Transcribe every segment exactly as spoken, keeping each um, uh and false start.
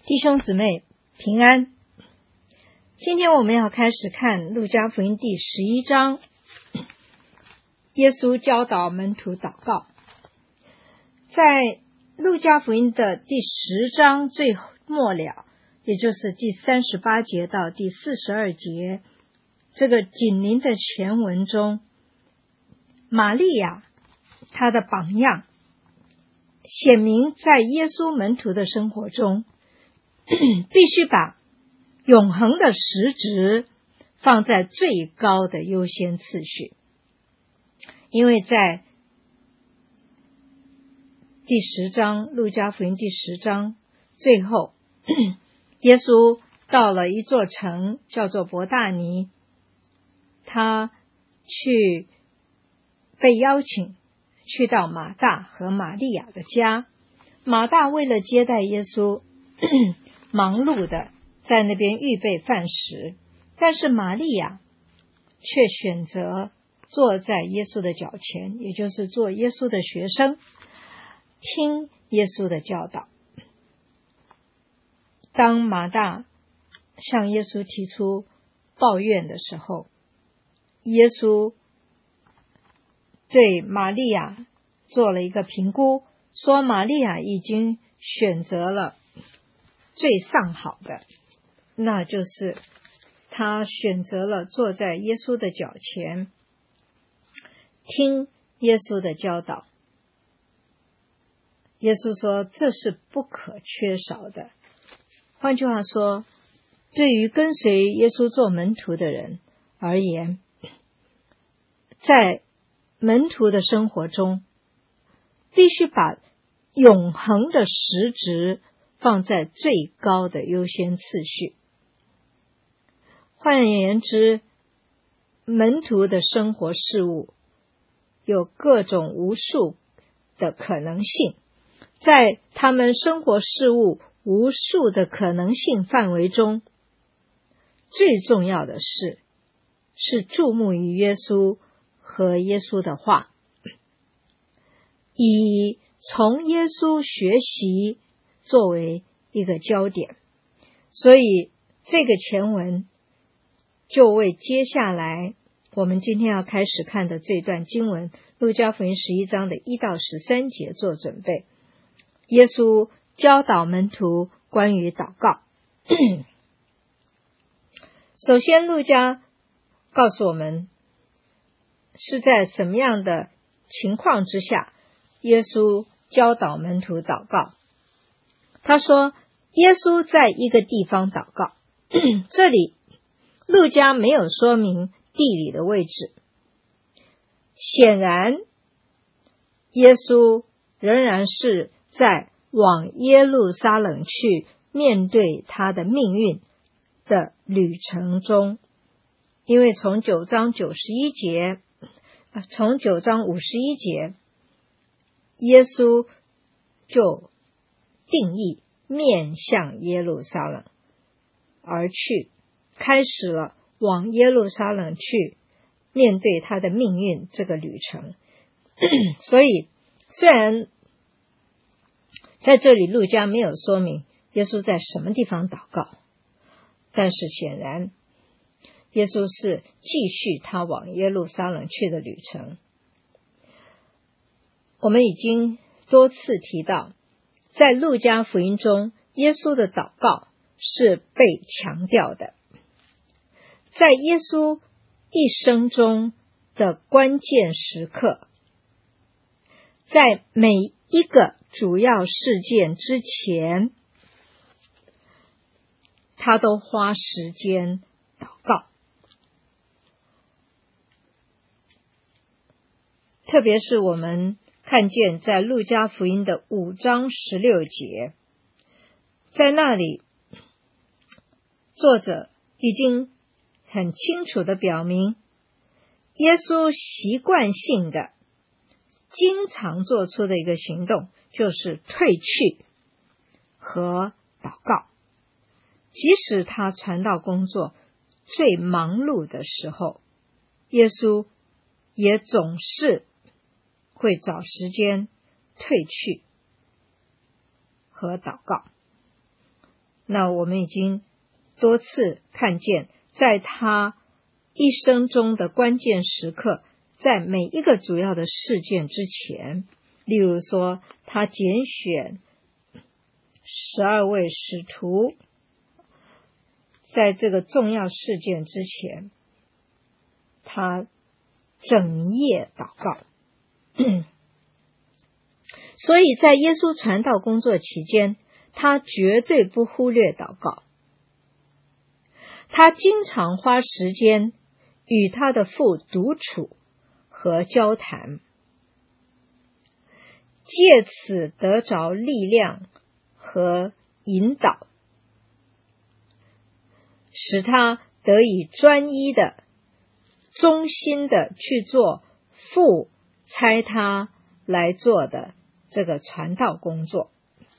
弟兄姊妹平安，今天我们要开始看路加福音第十一章，耶稣教导门徒祷告。在路加福音的第十章最末了，也就是第三十八节到第四十二节，这个紧邻的前文中，玛利亚她的榜样显明在耶稣门徒的生活中必须把永恒的实质放在最高的优先次序。因为在第十章，路加福音第十章最后，耶稣到了一座城叫做伯大尼，他去被邀请去到马大和玛利亚的家。马大为了接待耶稣忙碌的在那边预备饭食，但是玛利亚却选择坐在耶稣的脚前，也就是做耶稣的学生，听耶稣的教导。当马大向耶稣提出抱怨的时候，耶稣对玛利亚做了一个评估，说玛利亚已经选择了最上好的，那就是他选择了坐在耶稣的脚前，听耶稣的教导。耶稣说这是不可缺少的。换句话说，对于跟随耶稣做门徒的人而言，在门徒的生活中必须把永恒的实质放在最高的优先次序。换言之，门徒的生活事物有各种无数的可能性，在他们生活事物无数的可能性范围中，最重要的事是注目于耶稣和耶稣的话，以从耶稣学习作为一个焦点。所以这个前文就为接下来我们今天要开始看的这段经文，路加福音十一章的一到十三节做准备。耶稣教导门徒关于祷告。首先，路加告诉我们是在什么样的情况之下耶稣教导门徒祷告。他说耶稣在一个地方祷告，这里路加没有说明地理的位置，显然耶稣仍然是在往耶路撒冷去面对他的命运的旅程中。因为从九章九十一节从九章五十一节耶稣就定义面向耶路撒冷而去，开始了往耶路撒冷去面对他的命运这个旅程。所以虽然在这里路加没有说明耶稣在什么地方祷告，但是显然耶稣是继续他往耶路撒冷去的旅程。我们已经多次提到，在路加福音中耶稣的祷告是被强调的。在耶稣一生中的关键时刻，在每一个主要事件之前，他都花时间祷告。特别是我们看见在路加福音的五章十六节，在那里作者已经很清楚地表明，耶稣习惯性的经常做出的一个行动就是退去和祷告。即使他传道工作最忙碌的时候，耶稣也总是会找时间退去和祷告。 那我们已经多次看见，在他一生中的关键时刻，在每一个主要的事件之前，例如说他拣选十二位使徒，在这个重要事件之前，他整夜祷告。所以在耶稣传道工作期间，他绝对不忽略祷告。他经常花时间与他的父独处和交谈，借此得着力量和引导，使他得以专一的、忠心的去做父差他来做的这个传道工作。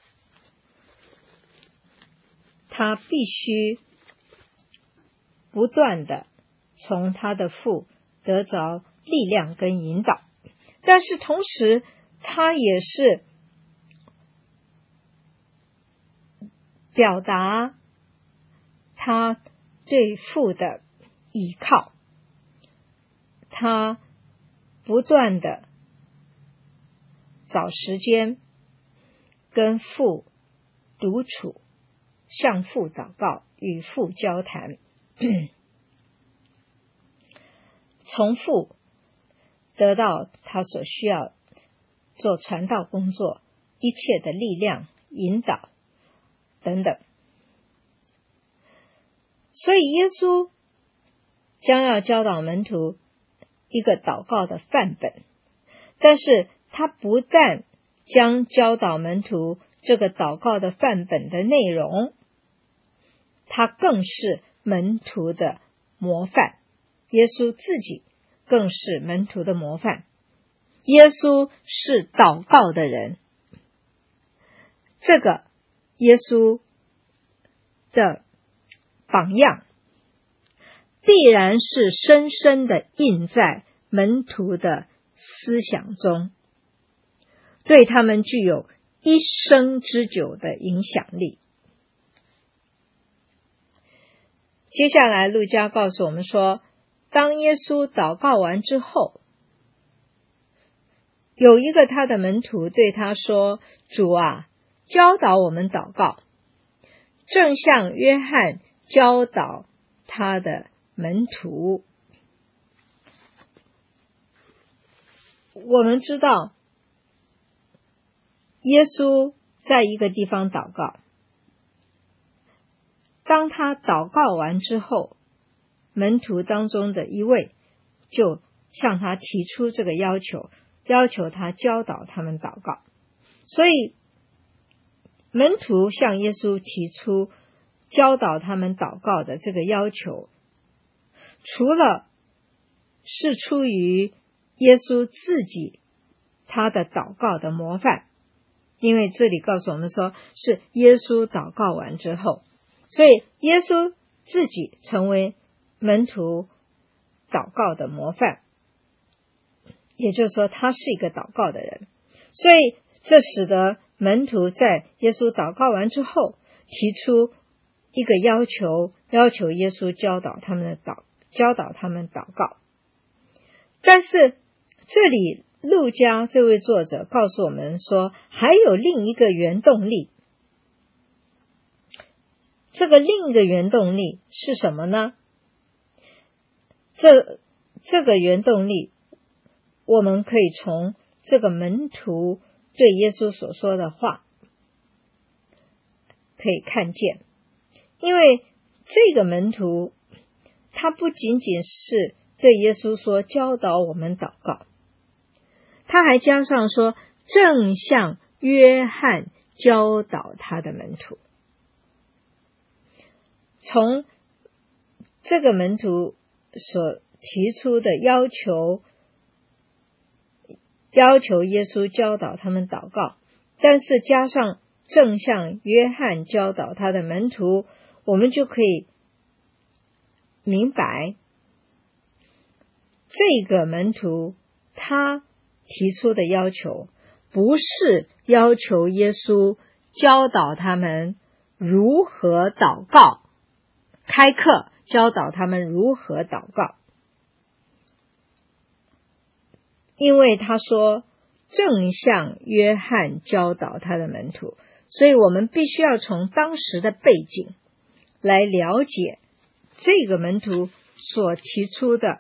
他必须不断的从他的父得着力量跟引导，但是同时他也是表达他对父的倚靠，他不断的找时间跟父独处，向父祷告，与父交谈，从父得到他所需要做传道工作一切的力量、引导等等。所以耶稣将要教导门徒一个祷告的范本，但是他不但将教导门徒这个祷告的范本的内容，他更是门徒的模范。耶稣自己更是门徒的模范。耶稣是祷告的人，这个耶稣的榜样必然是深深的印在门徒的思想中，对他们具有一生之久的影响力。接下来路加告诉我们说，当耶稣祷告完之后，有一个他的门徒对他说，主啊，教导我们祷告，正像约翰教导他的门徒。我们知道耶稣在一个地方祷告，当他祷告完之后，门徒当中的一位就向他提出这个要求，要求他教导他们祷告。所以门徒向耶稣提出教导他们祷告的这个要求，除了是出于耶稣自己他的祷告的模范，因为这里告诉我们说是耶稣祷告完之后，所以耶稣自己成为门徒祷告的模范，也就是说他是一个祷告的人。所以这使得门徒在耶稣祷告完之后提出一个要求，要求耶稣教导他们的祷教导他们祷告。但是这里路加这位作者告诉我们说，还有另一个原动力。这个另一个原动力是什么呢？这这个原动力我们可以从这个门徒对耶稣所说的话可以看见。因为这个门徒他不仅仅是对耶稣说教导我们祷告，他还加上说正像约翰教导他的门徒。从这个门徒所提出的要求，要求耶稣教导他们祷告，但是加上正像约翰教导他的门徒，我们就可以明白这个门徒他提出的要求不是要求耶稣教导他们如何祷告，开课教导他们如何祷告。因为他说正像约翰教导他的门徒，所以我们必须要从当时的背景来了解这个门徒所提出的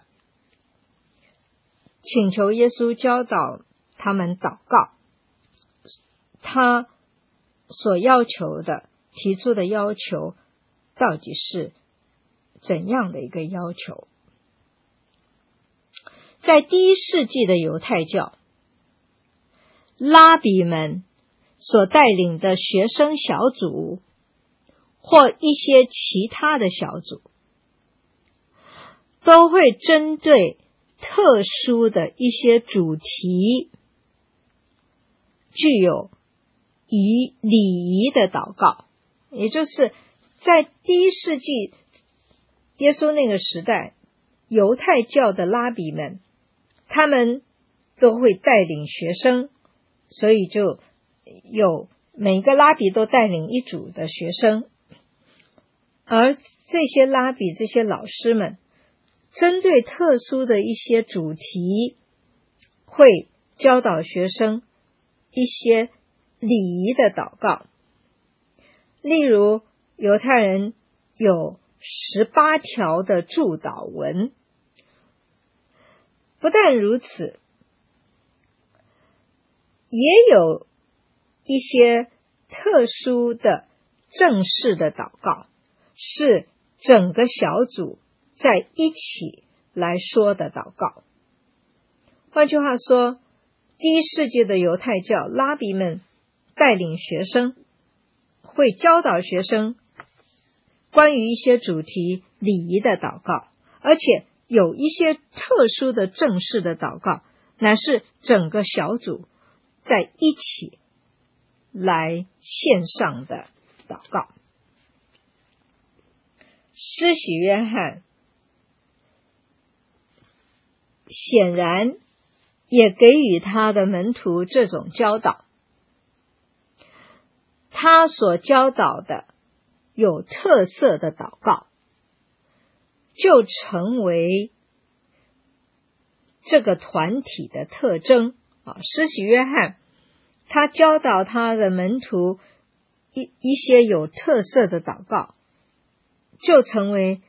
请求耶稣教导他们祷告，他所要求的提出的要求到底是怎样的一个要求。在第一世纪的犹太教，拉比们所带领的学生小组或一些其他的小组，都会针对特殊的一些主题，具有以礼仪的祷告。也就是在第一世纪耶稣那个时代，犹太教的拉比们，他们都会带领学生，所以就有每个拉比都带领一组的学生，而这些拉比这些老师们针对特殊的一些主题，会教导学生一些礼仪的祷告。例如犹太人有十八条的祝祷文，不但如此，也有一些特殊的正式的祷告，是整个小组在一起来说的祷告。换句话说，第一世纪的犹太教拉比们带领学生，会教导学生关于一些主题礼仪的祷告，而且有一些特殊的正式的祷告，乃是整个小组在一起来献上的祷告。施洗约翰显然也给予他的门徒这种教导，他所教导的有特色的祷告，就成为这个团体的特征啊。施洗约翰他教导他的门徒一一些有特色的祷告，就成为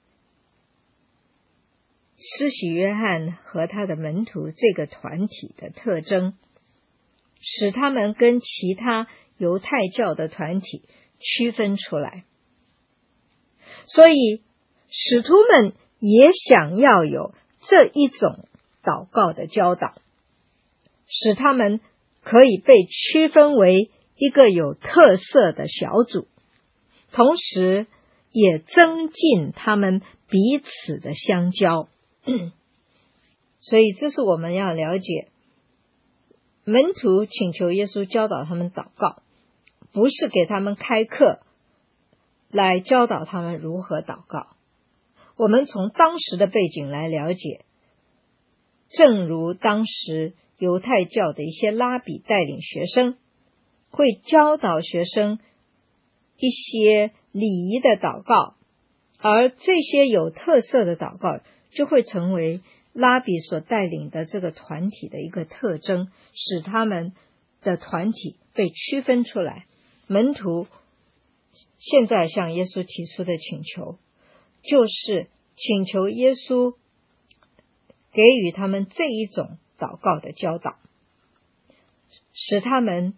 施洗约翰和他的门徒这个团体的特征，使他们跟其他犹太教的团体区分出来。所以使徒们也想要有这一种祷告的教导，使他们可以被区分为一个有特色的小组，同时也增进他们彼此的相交。所以这是我们要了解，门徒请求耶稣教导他们祷告，不是给他们开课来教导他们如何祷告。我们从当时的背景来了解，正如当时犹太教的一些拉比带领学生，会教导学生一些礼仪的祷告，而这些有特色的祷告就会成为拉比所带领的这个团体的一个特征，使他们的团体被区分出来。门徒现在向耶稣提出的请求，就是请求耶稣给予他们这一种祷告的教导，使他们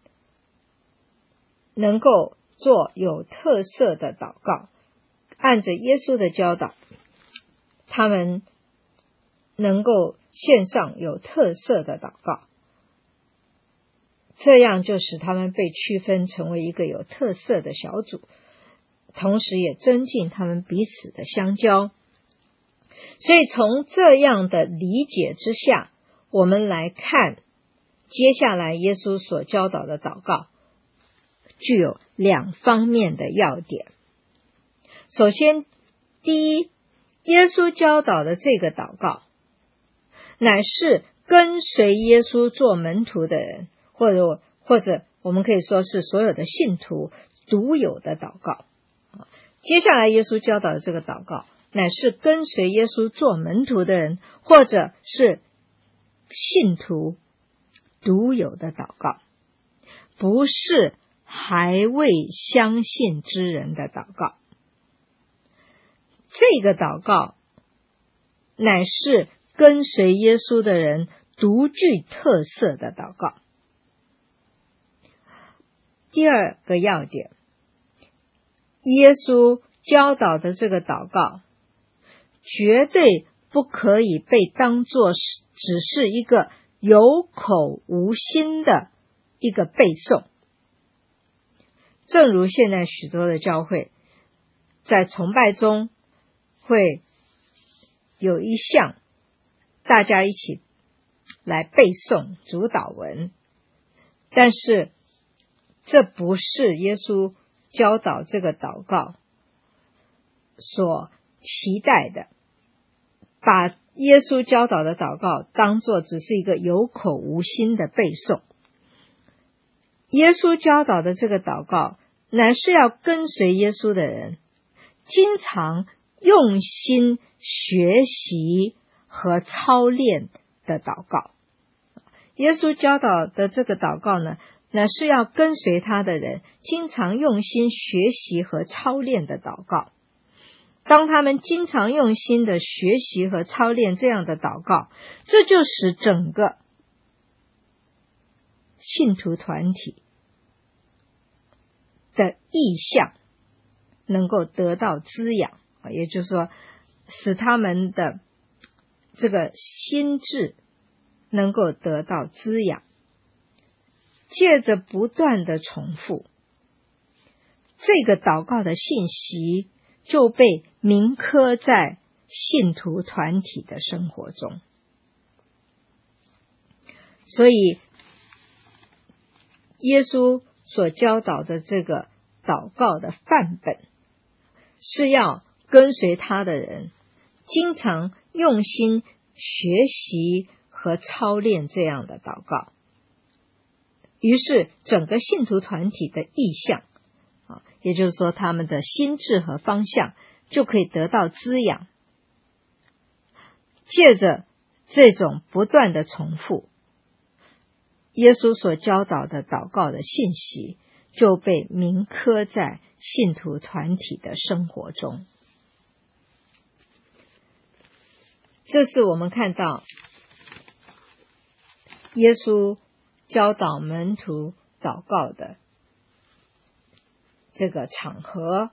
能够做有特色的祷告，按着耶稣的教导，他们能够献上有特色的祷告，这样就使他们被区分成为一个有特色的小组，同时也增进他们彼此的相交。所以从这样的理解之下，我们来看接下来耶稣所教导的祷告，具有两方面的要点。首先，第一，耶稣教导的这个祷告，乃是跟随耶稣做门徒的人，或者或者我们可以说是所有的信徒独有的祷告。接下来耶稣教导的这个祷告，乃是跟随耶稣做门徒的人，或者是信徒独有的祷告，不是还未相信之人的祷告。这个祷告乃是跟随耶稣的人独具特色的祷告。第二个要点，耶稣教导的这个祷告绝对不可以被当作只是一个有口无心的一个背诵。正如现在许多的教会在崇拜中会有一项大家一起来背诵主祷文，但是这不是耶稣教导这个祷告所期待的。把耶稣教导的祷告当作只是一个有口无心的背诵。耶稣教导的这个祷告乃是要跟随耶稣的人经常用心学习和操练的祷告。耶稣教导的这个祷告呢，乃是要跟随他的人经常用心学习和操练的祷告。当他们经常用心的学习和操练这样的祷告，这就使整个信徒团体的意向能够得到滋养，也就是说使他们的这个心智能够得到滋养。借着不断的重复，这个祷告的信息就被铭刻在信徒团体的生活中。所以耶稣所教导的这个祷告的范本，是要跟随他的人经常用心学习和操练这样的祷告。于是整个信徒团体的意向，也就是说他们的心智和方向就可以得到滋养。借着这种不断的重复，耶稣所教导的祷告的信息就被铭刻在信徒团体的生活中。这是我们看到耶稣教导门徒祷告的这个场合，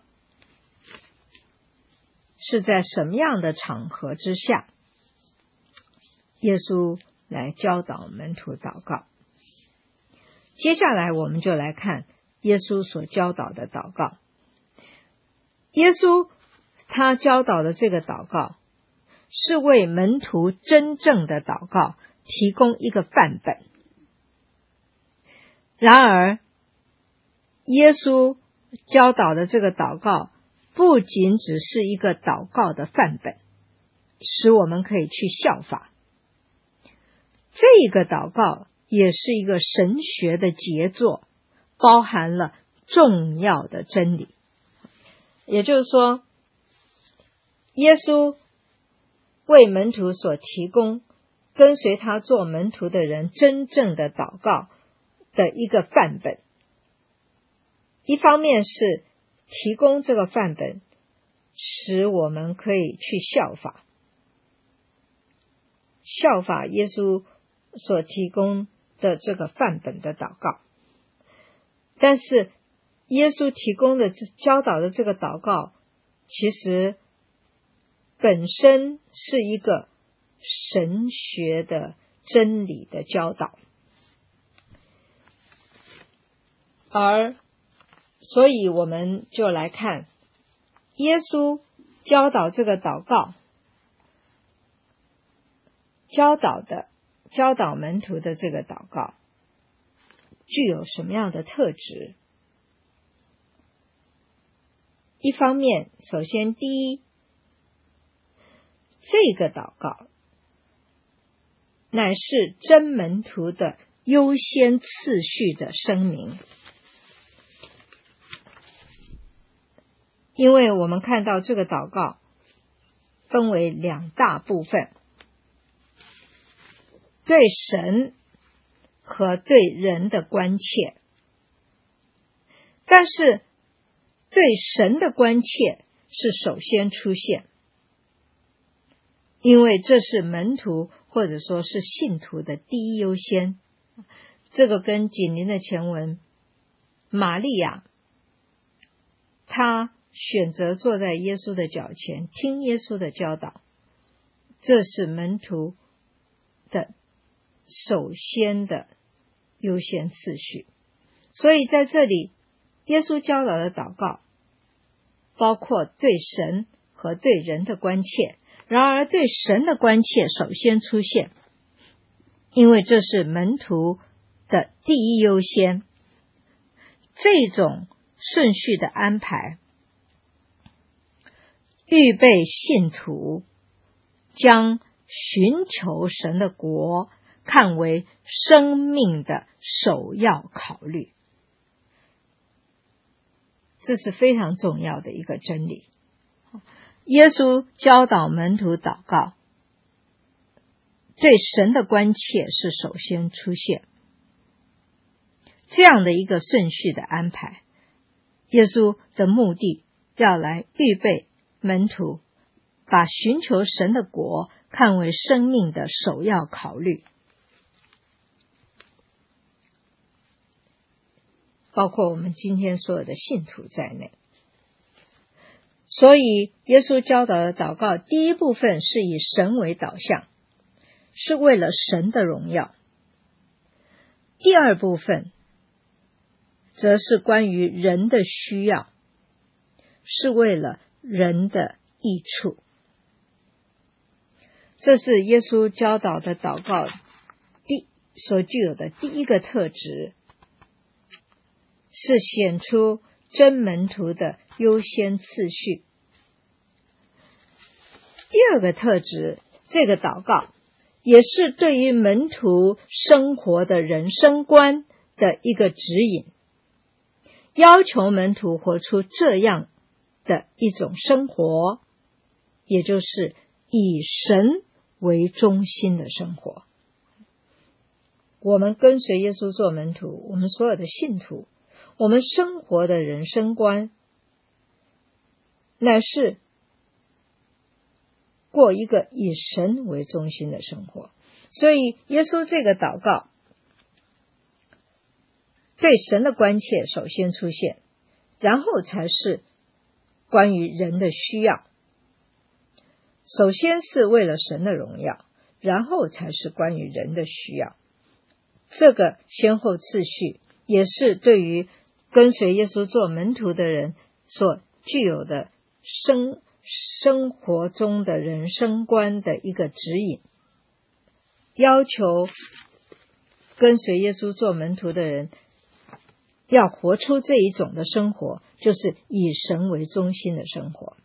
是在什么样的场合之下，耶稣来教导门徒祷告。接下来我们就来看耶稣所教导的祷告。耶稣他教导的这个祷告，是为门徒真正的祷告提供一个范本。然而耶稣教导的这个祷告不仅只是一个祷告的范本，使我们可以去效法。这个祷告也是一个神学的杰作，包含了重要的真理。也就是说，耶稣为门徒所提供跟随他做门徒的人真正的祷告的一个范本。一方面是提供这个范本，使我们可以去效法，效法耶稣所提供的这个范本的祷告。但是耶稣提供的教导的这个祷告，其实本身是一个神学的真理的教导。而所以我们就来看耶稣教导这个祷告，教导的教导门徒的这个祷告具有什么样的特质。一方面，首先第一，这个祷告乃是真门徒的优先次序的声明。 因为我们看到这个祷告分为两大部分，对神和对人的关切。但是对神的关切是首先出现，因为这是门徒或者说是信徒的第一优先。这个跟紧邻的前文，玛利亚她选择坐在耶稣的脚前听耶稣的教导，这是门徒的首先的优先次序。所以在这里耶稣教导的祷告包括对神和对人的关切，然而对神的关切首先出现，因为这是门徒的第一优先。这种顺序的安排预备信徒将寻求神的国看为生命的首要考虑，这是非常重要的一个真理。耶稣教导门徒祷告，对神的关切是首先出现，这样的一个顺序的安排，耶稣的目的要来预备门徒把寻求神的国看为生命的首要考虑，包括我们今天所有的信徒在内。所以耶稣教导的祷告第一部分是以神为导向，是为了神的荣耀。第二部分则是关于人的需要，是为了人的益处。这是耶稣教导的祷告第所具有的第一个特质，是显出真门徒的优先次序。第二个特质，这个祷告也是对于门徒生活的人生观的一个指引，要求门徒活出这样的一种生活，也就是以神为中心的生活。我们跟随耶稣做门徒，我们所有的信徒，我们生活的人生观乃是过一个以神为中心的生活。所以耶稣这个祷告对神的关切首先出现，然后才是关于人的需要。首先是为了神的荣耀，然后才是关于人的需要。这个先后次序也是对于跟随耶稣做门徒的人所具有的生生活中的人生观的一个指引，要求跟随耶稣做门徒的人要活出这一种的生活，就是以神为中心的生活。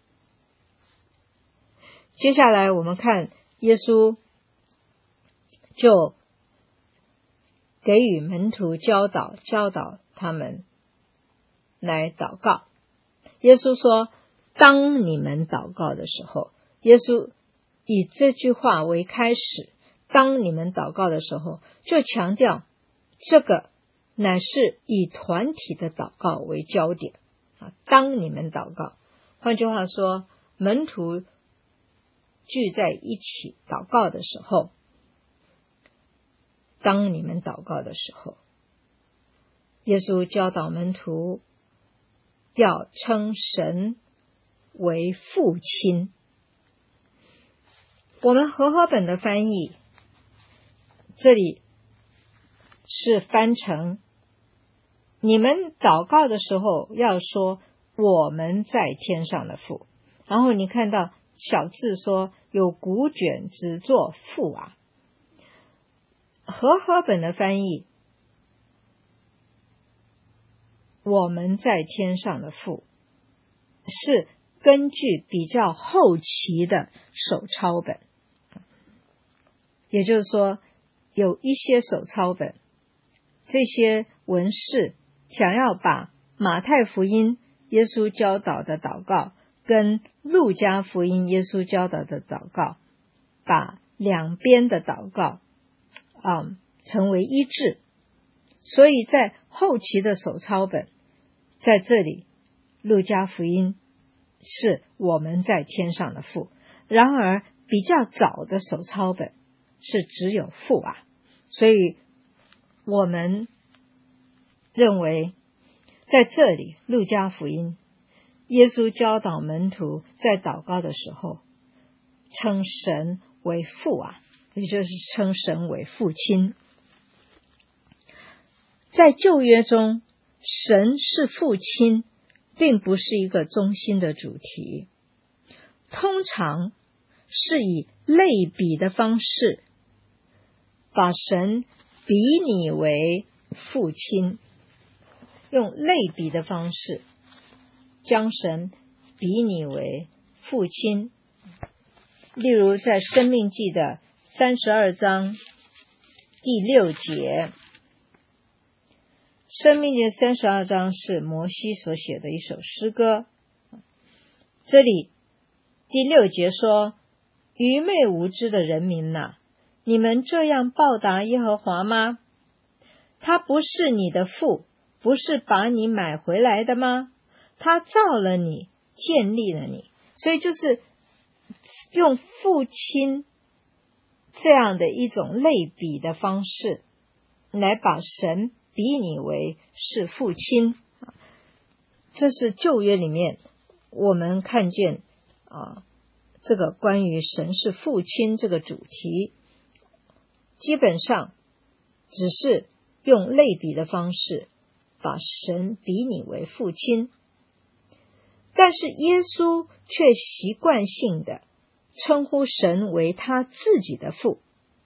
接下来我们看耶稣就给予门徒教导，教导他们来祷告。耶稣说，当你们祷告的时候，耶稣以这句话为开始，当你们祷告的时候，就强调这个乃是以团体的祷告为焦点。当你们祷告，换句话说，门徒聚在一起祷告的时候，当你们祷告的时候，耶稣教导门徒要称神为父亲。我们和合本的翻译这里是翻成，你们祷告的时候要说我们在天上的父，然后你看到小字说有古卷只作父啊。和合本的翻译，我们在天上的父，是根据比较后期的手抄本，也就是说有一些手抄本，这些文士想要把马太福音耶稣教导的祷告跟路加福音耶稣教导的祷告，把两边的祷告啊成为一致。所以在后期的手抄本，在这里路加福音是我们在天上的父，然而比较早的手抄本是只有父啊，所以我们认为在这里路加福音耶稣教导门徒在祷告的时候称神为父啊，也就是称神为父亲。在旧约中，神是父亲并不是一个中心的主题，通常是以类比的方式把神比拟为父亲，用类比的方式将神比拟为父亲。例如在申命记的三十二章第六节，申命记三十二章是摩西所写的一首诗歌，这里第六节说，愚昧无知的人民哪，你们这样报答耶和华吗？他不是你的父，不是把你买回来的吗？他造了你，建立了你。所以就是用父亲这样的一种类比的方式来把神比拟为是父亲。这是旧约里面我们看见啊，这个关于神是父亲这个主题，基本上只是用类比的方式把神比拟为父亲。但是耶稣却习惯性的称呼神为他自己的父。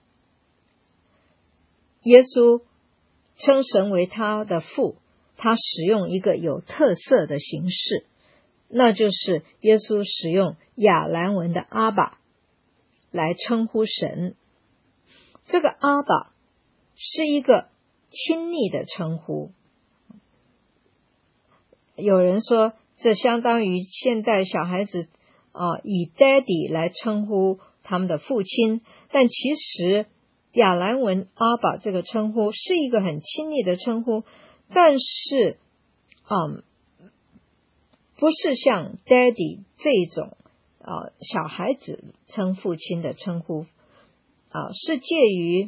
耶稣称神为他的父，他使用一个有特色的形式，那就是耶稣使用亚兰文的阿爸来称呼神。这个阿爸是一个亲昵的称呼，有人说这相当于现代小孩子、呃、以 daddy 来称呼他们的父亲，但其实亚兰文阿爸这个称呼是一个很亲昵的称呼，但是、嗯、不是像 daddy 这种、呃、小孩子称父亲的称呼、呃、是介于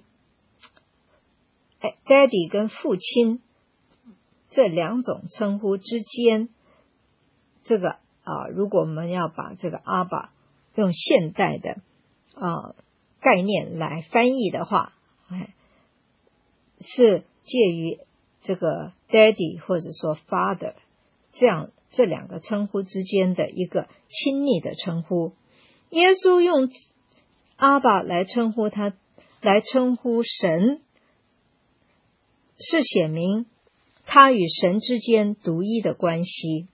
daddy 跟父亲这两种称呼之间。这个、呃、如果我们要把这个阿爸用现代的、呃、概念来翻译的话，哎，是介于这个 daddy 或者说 father 这样这两个称呼之间的一个亲昵的称呼。耶稣用阿爸来称呼他，来称呼神，是显明他与神之间独一的关系。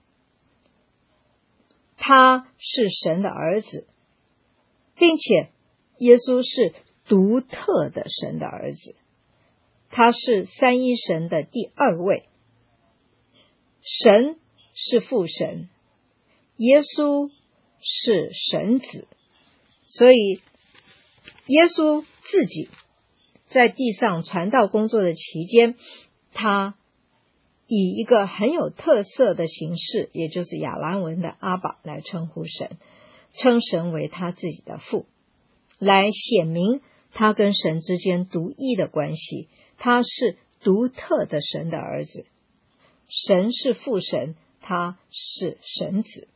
他是神的儿子，并且耶稣是独特的神的儿子，他是三一神的第二位。神是父神，耶稣是神子，所以耶稣自己在地上传道工作的期间，他以一个很有特色的形式，也就是亚兰文的阿爸来称呼神，称神为他自己的父，来显明他跟神之间独一的关系。他是独特的神的儿子，神是父神，他是神子。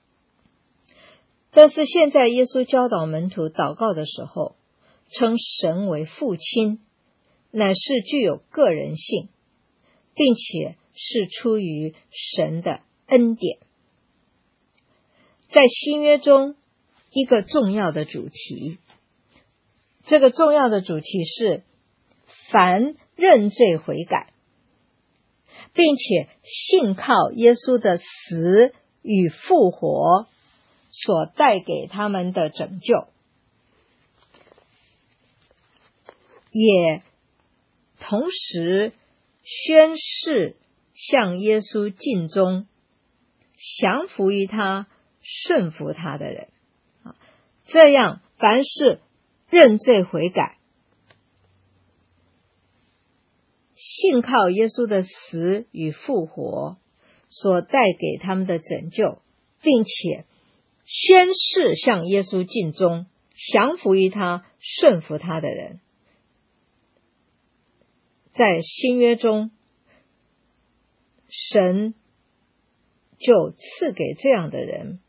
但是现在耶稣教导门徒祷告的时候，称神为父亲，乃是具有个人性，并且是出于神的恩典。在新约中一个重要的主题，这个重要的主题是凡认罪悔改，并且信靠耶稣的死与复活所带给他们的拯救，也同时宣誓向耶稣尽忠， 降服于他、顺服他的人。这样，凡是认罪悔改，信靠耶稣的死与复活所带给他们的拯救，并且宣誓向耶稣尽忠，降服于他、顺服他的人，在新约中，神就赐给这样的人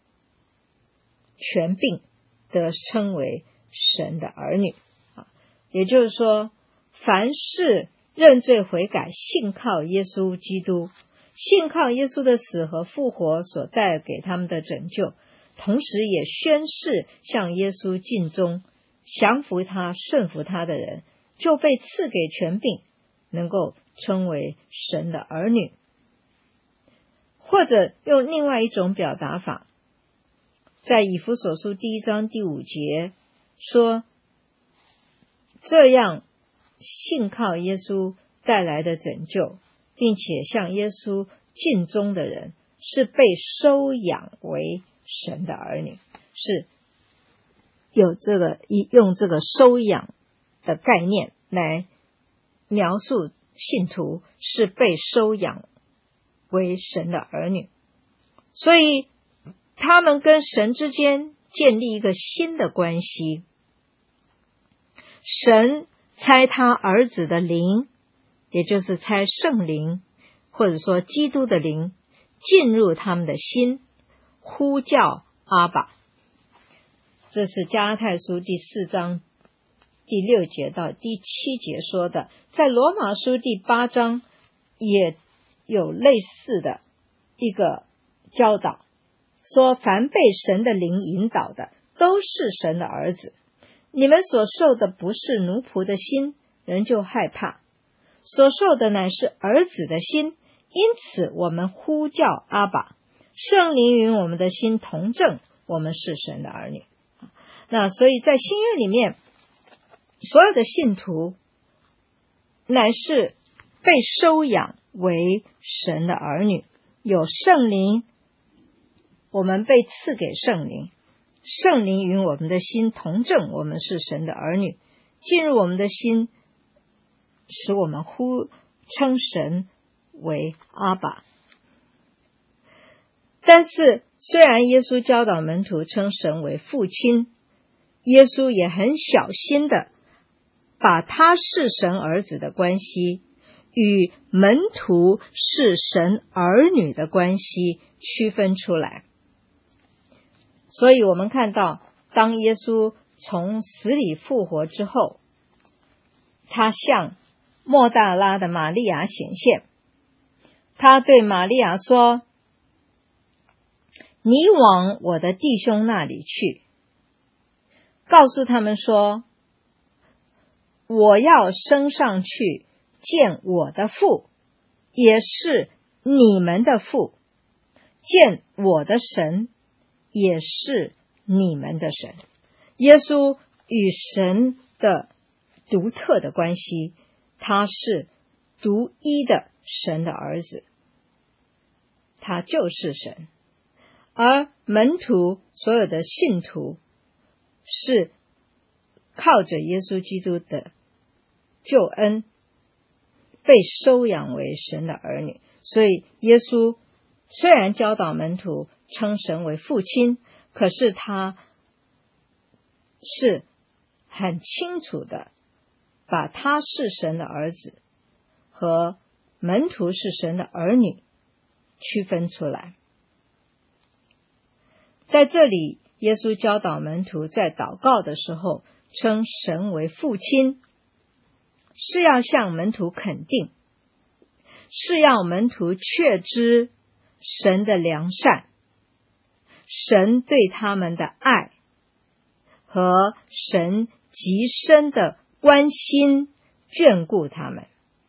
权柄，得称为神的儿女。也就是说，凡是认罪悔改，信靠耶稣基督，信靠耶稣的死和复活所带给他们的拯救，同时也宣誓向耶稣尽忠，降服他、顺服他的人，就被赐给权柄，能够称为神的儿女。或者用另外一种表达法，在以弗所书第一章第五节说，这样信靠耶稣带来的拯救，并且向耶稣尽忠的人，是被收养为神的儿女，是有这个用这个收养的概念来描述信徒是被收养为神的儿女。所以他们跟神之间建立一个新的关系，神差他儿子的灵，也就是差圣灵，或者说基督的灵，进入他们的心，呼叫阿爸。这是加拉太书第四章第六节到第七节说的，在罗马书第八章也有类似的一个教导，说凡被神的灵引导的，都是神的儿子。你们所受的不是奴仆的心，人就害怕，所受的乃是儿子的心，因此我们呼叫阿爸。圣灵与我们的心同证，我们是神的儿女。那所以在新约里面，所有的信徒乃是被收养为神的儿女，有圣灵，我们被赐给圣灵，圣灵与我们的心同证，我们是神的儿女，进入我们的心，使我们呼称神为阿爸。但是虽然耶稣教导门徒称神为父亲，耶稣也很小心的把他是神儿子的关系与门徒是神儿女的关系区分出来。所以我们看到，当耶稣从死里复活之后，他向抹大拉的玛利亚显现，他对玛利亚说，你往我的弟兄那里去，告诉他们说，我要升上去见我的父，也是你们的父，见我的神，也是你们的神。耶稣与神的独特的关系，他是独一的神的儿子，他就是神。而门徒所有的信徒是靠着耶稣基督的救恩被收养为神的儿女。所以耶稣虽然教导门徒称神为父亲，可是他是很清楚的把他是神的儿子和门徒是神的儿女区分出来。在这里，耶稣教导门徒在祷告的时候称神为父亲，是要向门徒肯定，是要门徒确知神的良善，神对他们的爱和神极深的关心眷顾他们，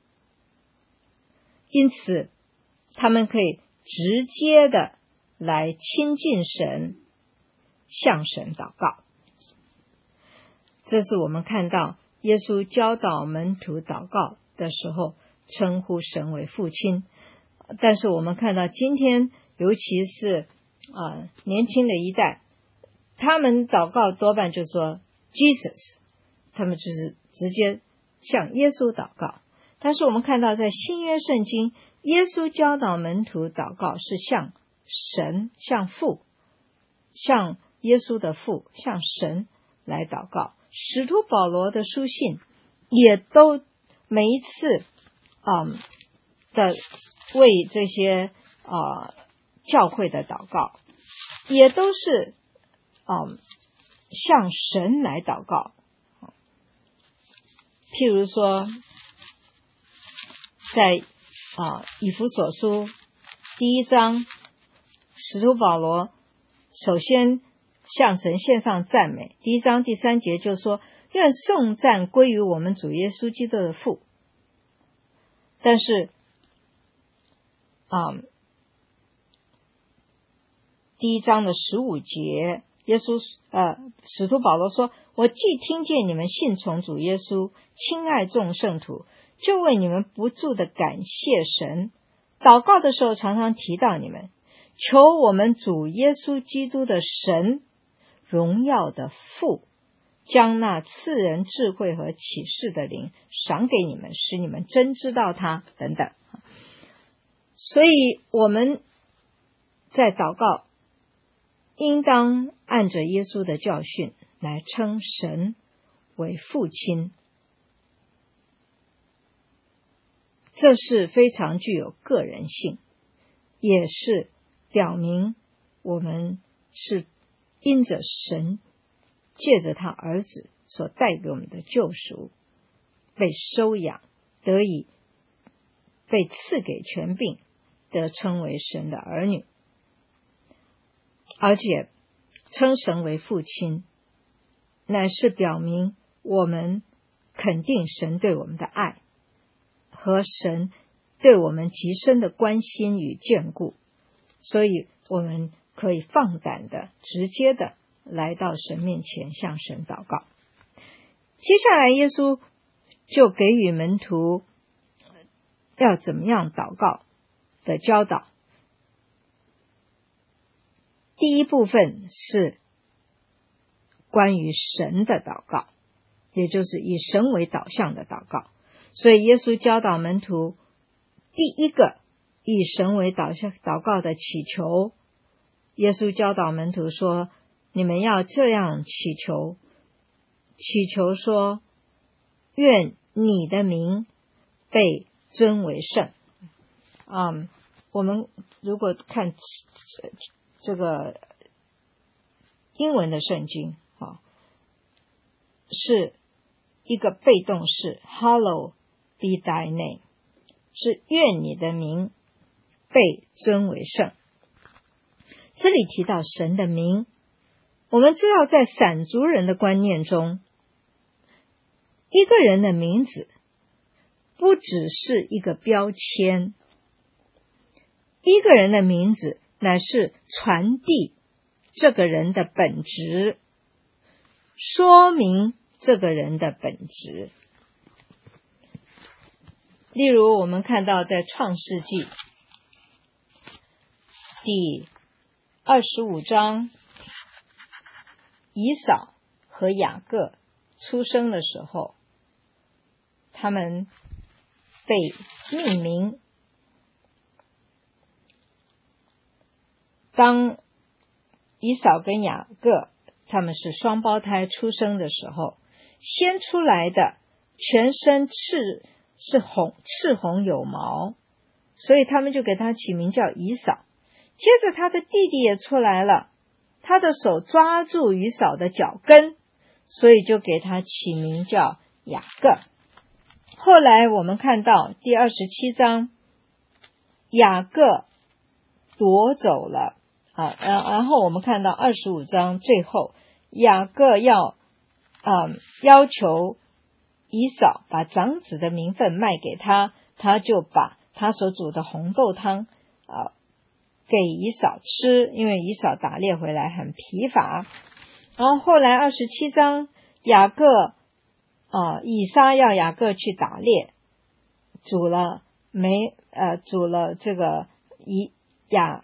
因此他们可以直接的来亲近神，向神祷告。这是我们看到耶稣教导门徒祷告的时候称呼神为父亲。但是我们看到今天尤其是啊、呃、年轻的一代，他们祷告多半就说 Jesus， 他们就是直接向耶稣祷告。但是我们看到在新约圣经，耶稣教导门徒祷告是向神、向父、向耶稣的父、向神来祷告。使徒保罗的书信也都每一次嗯的为这些啊、呃、教会的祷告，也都是嗯向神来祷告。譬如说在啊、呃、以弗所书第一章，使徒保罗首先向神献上赞美。第一章第三节就说，愿颂赞归于我们主耶稣基督的父。但是啊、嗯，第一章的十五节，耶稣呃，使徒保罗说，我既听见你们信从主耶稣，亲爱众圣徒，就为你们不住的感谢神，祷告的时候常常提到你们，求我们主耶稣基督的神，荣耀的父，将那赐人智慧和启示的灵赏给你们，使你们真知道他等等。所以我们在祷告应当按着耶稣的教训来称神为父亲，这是非常具有个人性，也是表明我们是因着神借着他儿子所带给我们的救赎，被收养，得以被赐给权柄，得称为神的儿女。而且称神为父亲，乃是表明我们肯定神对我们的爱和神对我们极深的关心与眷顾，所以我们可以放胆的直接的来到神面前向神祷告。接下来耶稣就给予门徒要怎么样祷告的教导。第一部分是关于神的祷告，也就是以神为导向的祷告。所以耶稣教导门徒第一个以神为导向祷告的祈求，耶稣教导门徒说，你们要这样祈求，祈求说，愿你的名被尊为圣。嗯，我们如果看这个英文的圣经啊，是一个被动式 Hallowed be thy name， 是愿你的名被尊为圣。这里提到神的名，我们知道在散族人的观念中，一个人的名字不只是一个标签，一个人的名字乃是传递这个人的本质，说明这个人的本质。例如我们看到在创世纪第二十五章，以扫和雅各出生的时候，他们被命名。当以扫跟雅各他们是双胞胎出生的时候，先出来的全身赤是红，赤红有毛，所以他们就给他起名叫以扫。接着他的弟弟也出来了，他的手抓住以扫的脚跟，所以就给他起名叫雅各。后来我们看到第二十七章，雅各夺走了啊，然后我们看到二十五章最后，雅各要嗯要求以扫把长子的名分卖给他，他就把他所煮的红豆汤啊给以扫吃，因为以扫打猎回来很疲乏。然后后来二十七章，雅各啊以撒要雅各去打猎，煮了没呃煮了这个以雅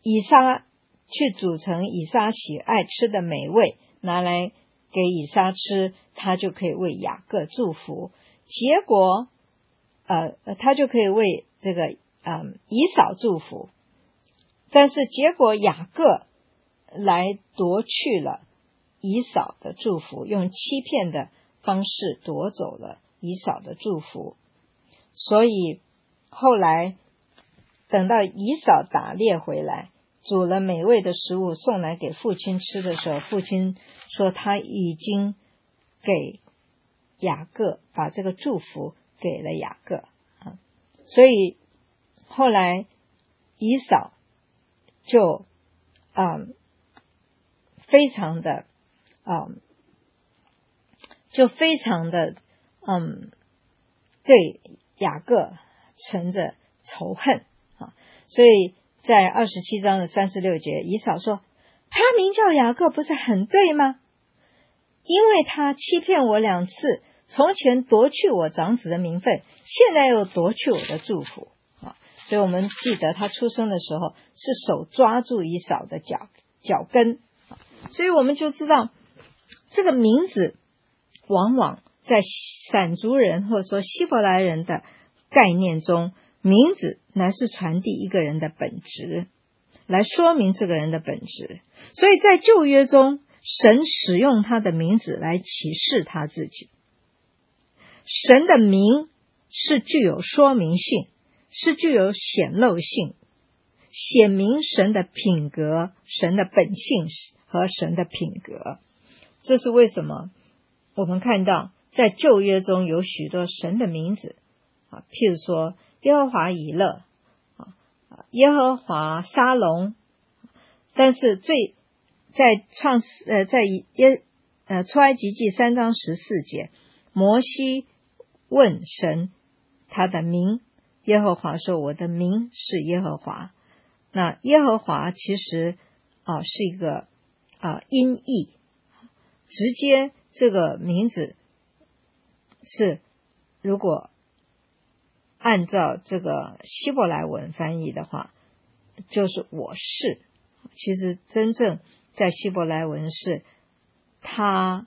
以撒去煮成以撒喜爱吃的美味，拿来给以撒吃，他就可以为雅各祝福。结果呃，他就可以为这个嗯以扫祝福，但是结果雅各来夺去了以扫的祝福，用欺骗的方式夺走了以扫的祝福。所以后来等到以扫打猎回来，煮了美味的食物送来给父亲吃的时候，父亲说他已经给雅各把这个祝福给了雅各啊，所以后来以扫就嗯非常的嗯就非常的嗯对雅各存着仇恨啊，所以在二十七章的三十六节，以扫说他名叫雅各不是很对吗？因为他欺骗我两次，从前夺去我长子的名分，现在又夺去我的祝福啊！所以我们记得他出生的时候是手抓住以扫的脚脚跟，所以我们就知道这个名字往往在闪族人或者说希伯来人的概念中，名字乃是传递一个人的本质，来说明这个人的本质。所以在旧约中，神使用他的名字来启示他自己。神的名是具有说明性，是具有显露性，显明神的品格、神的本性和神的品格。这是为什么我们看到在旧约中有许多神的名字啊，譬如说耶和华以勒啊，耶和华沙龙，但是最在创呃在耶呃出埃及记三章十四节，摩西问神他的名，耶和华说我的名是耶和华。那耶和华其实啊是一个啊音译，直接这个名字是如果按照这个希伯来文翻译的话，就是我是。其实真正在希伯来文是他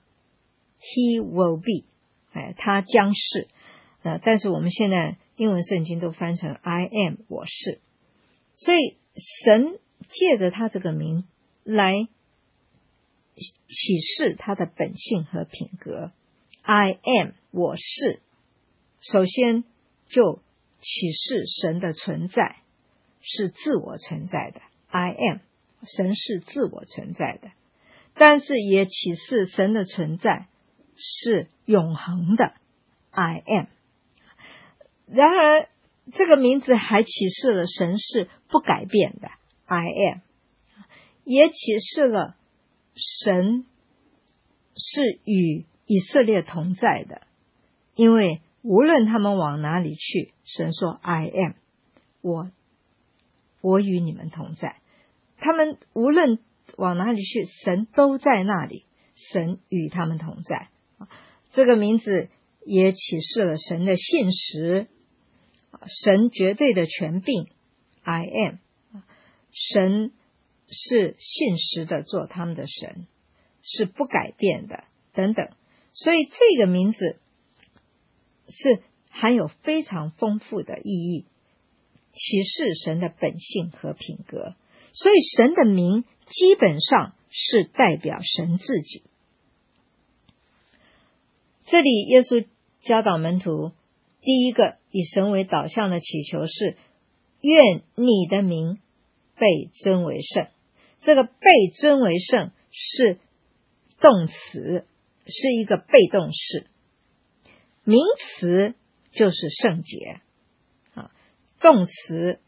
he will be， 哎，他将是。呃，但是我们现在英文圣经都翻成 I am， 我是。所以神借着他这个名来启示他的本性和品格。 I am， 我是，首先就启示神的存在是自我存在的， I am， 神是自我存在的，但是也启示神的存在是永恒的， I am。 然而这个名字还启示了神是不改变的， I am， 也启示了神是与以色列同在的，因为无论他们往哪里去，神说 I am， 我我与你们同在。他们无论往哪里去，神都在那里，神与他们同在。这个名字也启示了神的信实，神绝对的权柄 I am， 神是信实的做他们的神，是不改变的等等。所以这个名字是含有非常丰富的意义，启示神的本性和品格。所以神的名基本上是代表神自己。这里耶稣教导门徒，第一个以神为导向的祈求是愿你的名被尊为圣。这个被尊为圣是动词，是一个被动式，名词就是圣洁啊，动词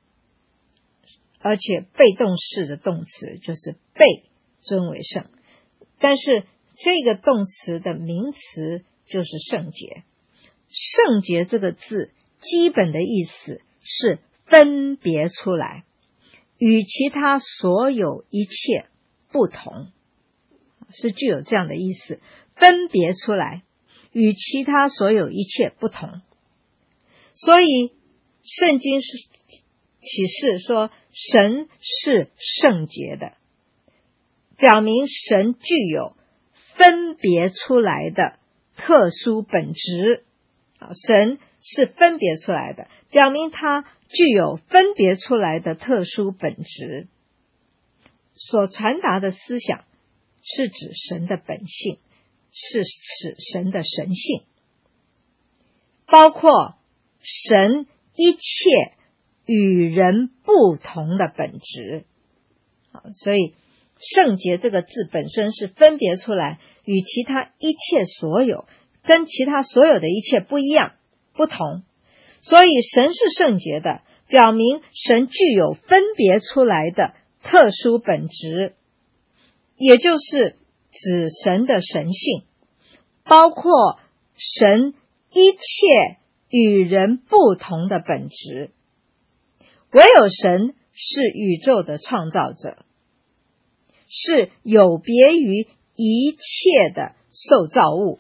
而且被动式的动词就是被尊为圣，但是这个动词的名词就是圣洁。圣洁这个字基本的意思是分别出来，与其他所有一切不同，是具有这样的意思，分别出来，与其他所有一切不同。所以圣经是启示说神是圣洁的，表明神具有分别出来的特殊本质。神是分别出来的，表明他具有分别出来的特殊本质。所传达的思想是指神的本性，是指神的神性，包括神一切与人不同的本质。所以圣洁这个字本身是分别出来，与其他一切所有，跟其他所有的一切不一样，不同。所以神是圣洁的，表明神具有分别出来的特殊本质，也就是指神的神性，包括神一切与人不同的本质。唯有神是宇宙的创造者，是有别于一切的受造物。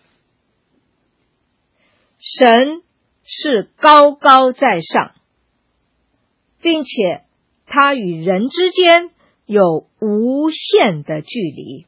神是高高在上，并且他与人之间有无限的距离。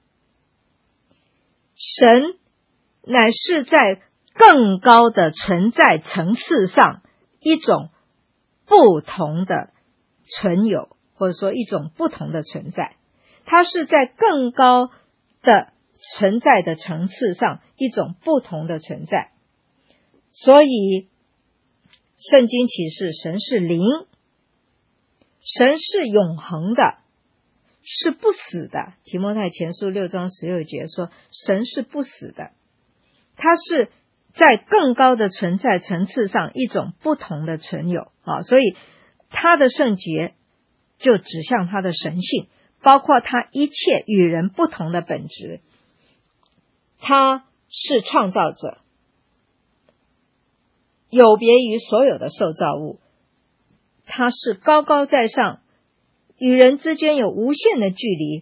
神乃是在更高的存在层次上一种不同的存有，或者说一种不同的存在。它是在更高的存在的层次上一种不同的存在。所以圣经启示神是灵，神是永恒的，是不死的。提摩太前书六章十六节说神是不死的，他是在更高的存在层次上一种不同的存有啊，所以他的圣洁就指向他的神性，包括他一切与人不同的本质。他是创造者，有别于所有的受造物，他是高高在上，与人之间有无限的距离。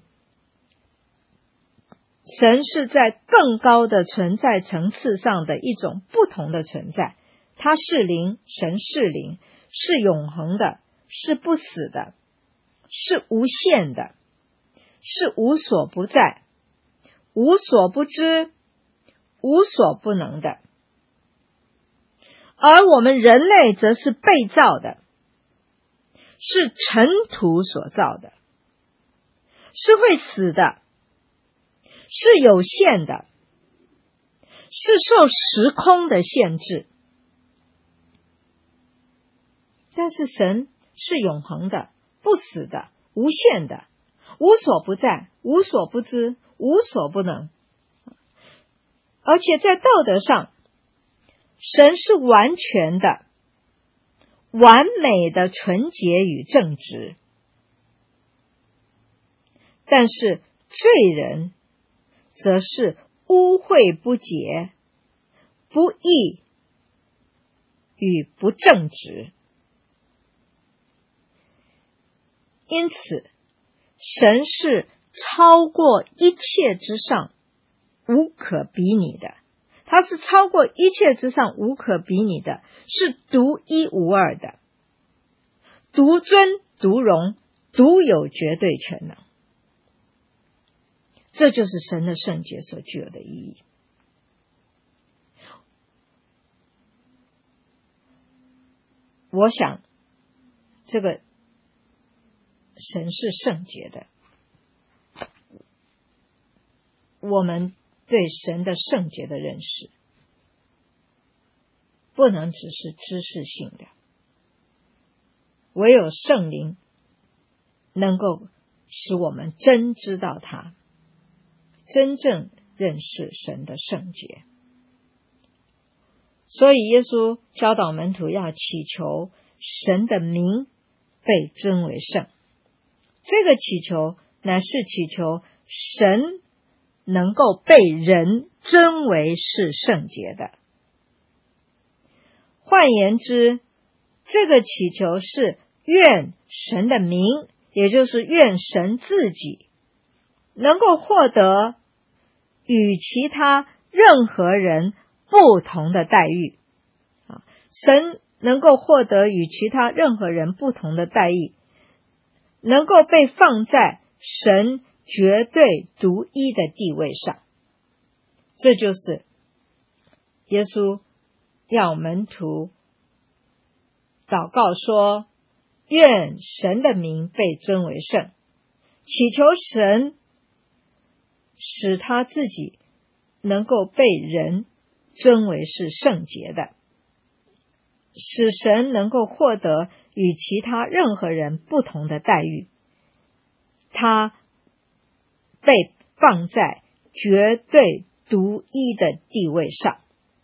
神是在更高的存在层次上的一种不同的存在，他是灵，神是灵，是永恒的，是不死的，是无限的，是无所不在，无所不知，无所不能的。而我们人类则是被造的，是尘土所造的，是会死的，是有限的，是受时空的限制。但是神是永恒的，不死的，无限的，无所不在，无所不知，无所不能。而且在道德上，神是完全的、完美的纯洁与正直。但是罪人则是污秽不洁、不义与不正直。因此神是超过一切之上无可比拟的，他是超过一切之上无可比拟的，是独一无二的，独尊独荣，独有绝对权能。这就是神的圣洁所具有的意义。我想这个神是圣洁的，我们对神的圣洁的认识不能只是知识性的，唯有圣灵能够使我们真知道他，真正认识神的圣洁。所以耶稣教导门徒要祈求神的名被尊为圣，这个祈求乃是祈求神能够被人尊为是圣洁的。换言之，这个祈求是愿神的名，也就是愿神自己能够获得与其他任何人不同的待遇。神能够获得与其他任何人不同的待遇，能够被放在神绝对独一的地位上。这就是耶稣要门徒祷告说，愿神的名被尊为圣，祈求神使他自己能够被人尊为是圣洁的，使神能够获得与其他任何人不同的待遇，他被放在绝对独一的地位上。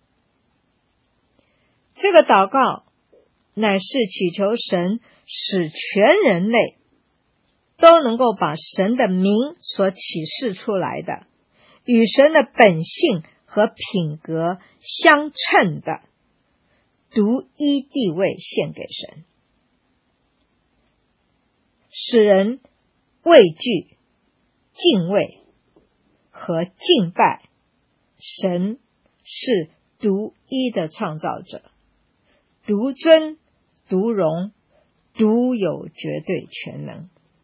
这个祷告乃是祈求神使全人类都能够把神的名所启示出来的，与神的本性和品格相称的独一地位献给神，使人畏惧、敬畏和敬拜神是独一的创造者，独尊、独荣、独有绝对全能。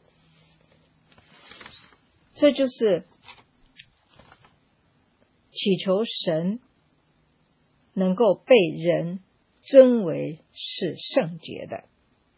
这就是祈求神能够被人尊为是圣洁的，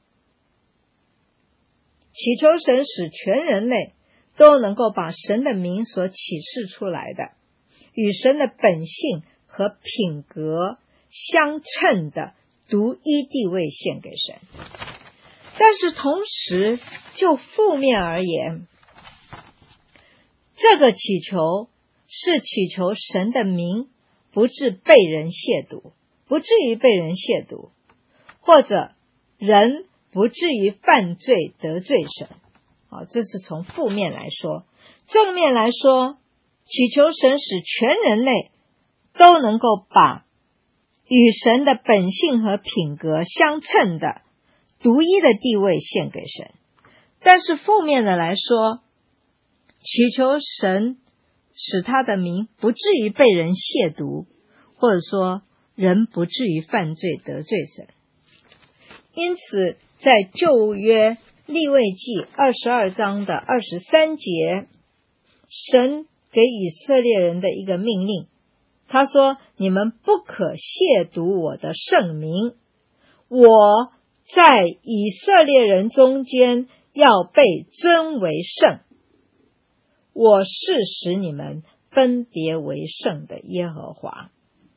祈求神使全人类都能够把神的名所启示出来的，与神的本性和品格相称的独一地位献给神。但是同时就负面而言，这个祈求是祈求神的名不致被人亵渎，不至于被人亵渎，或者人不至于犯罪得罪神。好，这是从负面来说。正面来说，祈求神使全人类都能够把与神的本性和品格相称的独一的地位献给神。但是负面的来说，祈求神使他的名不至于被人亵渎，或者说人不至于犯罪得罪神。因此在旧约利未记二十二章的二十三节，神给以色列人的一个命令，他说，你们不可亵渎我的圣名，我在以色列人中间要被尊为圣，我是使你们分别为圣的耶和华。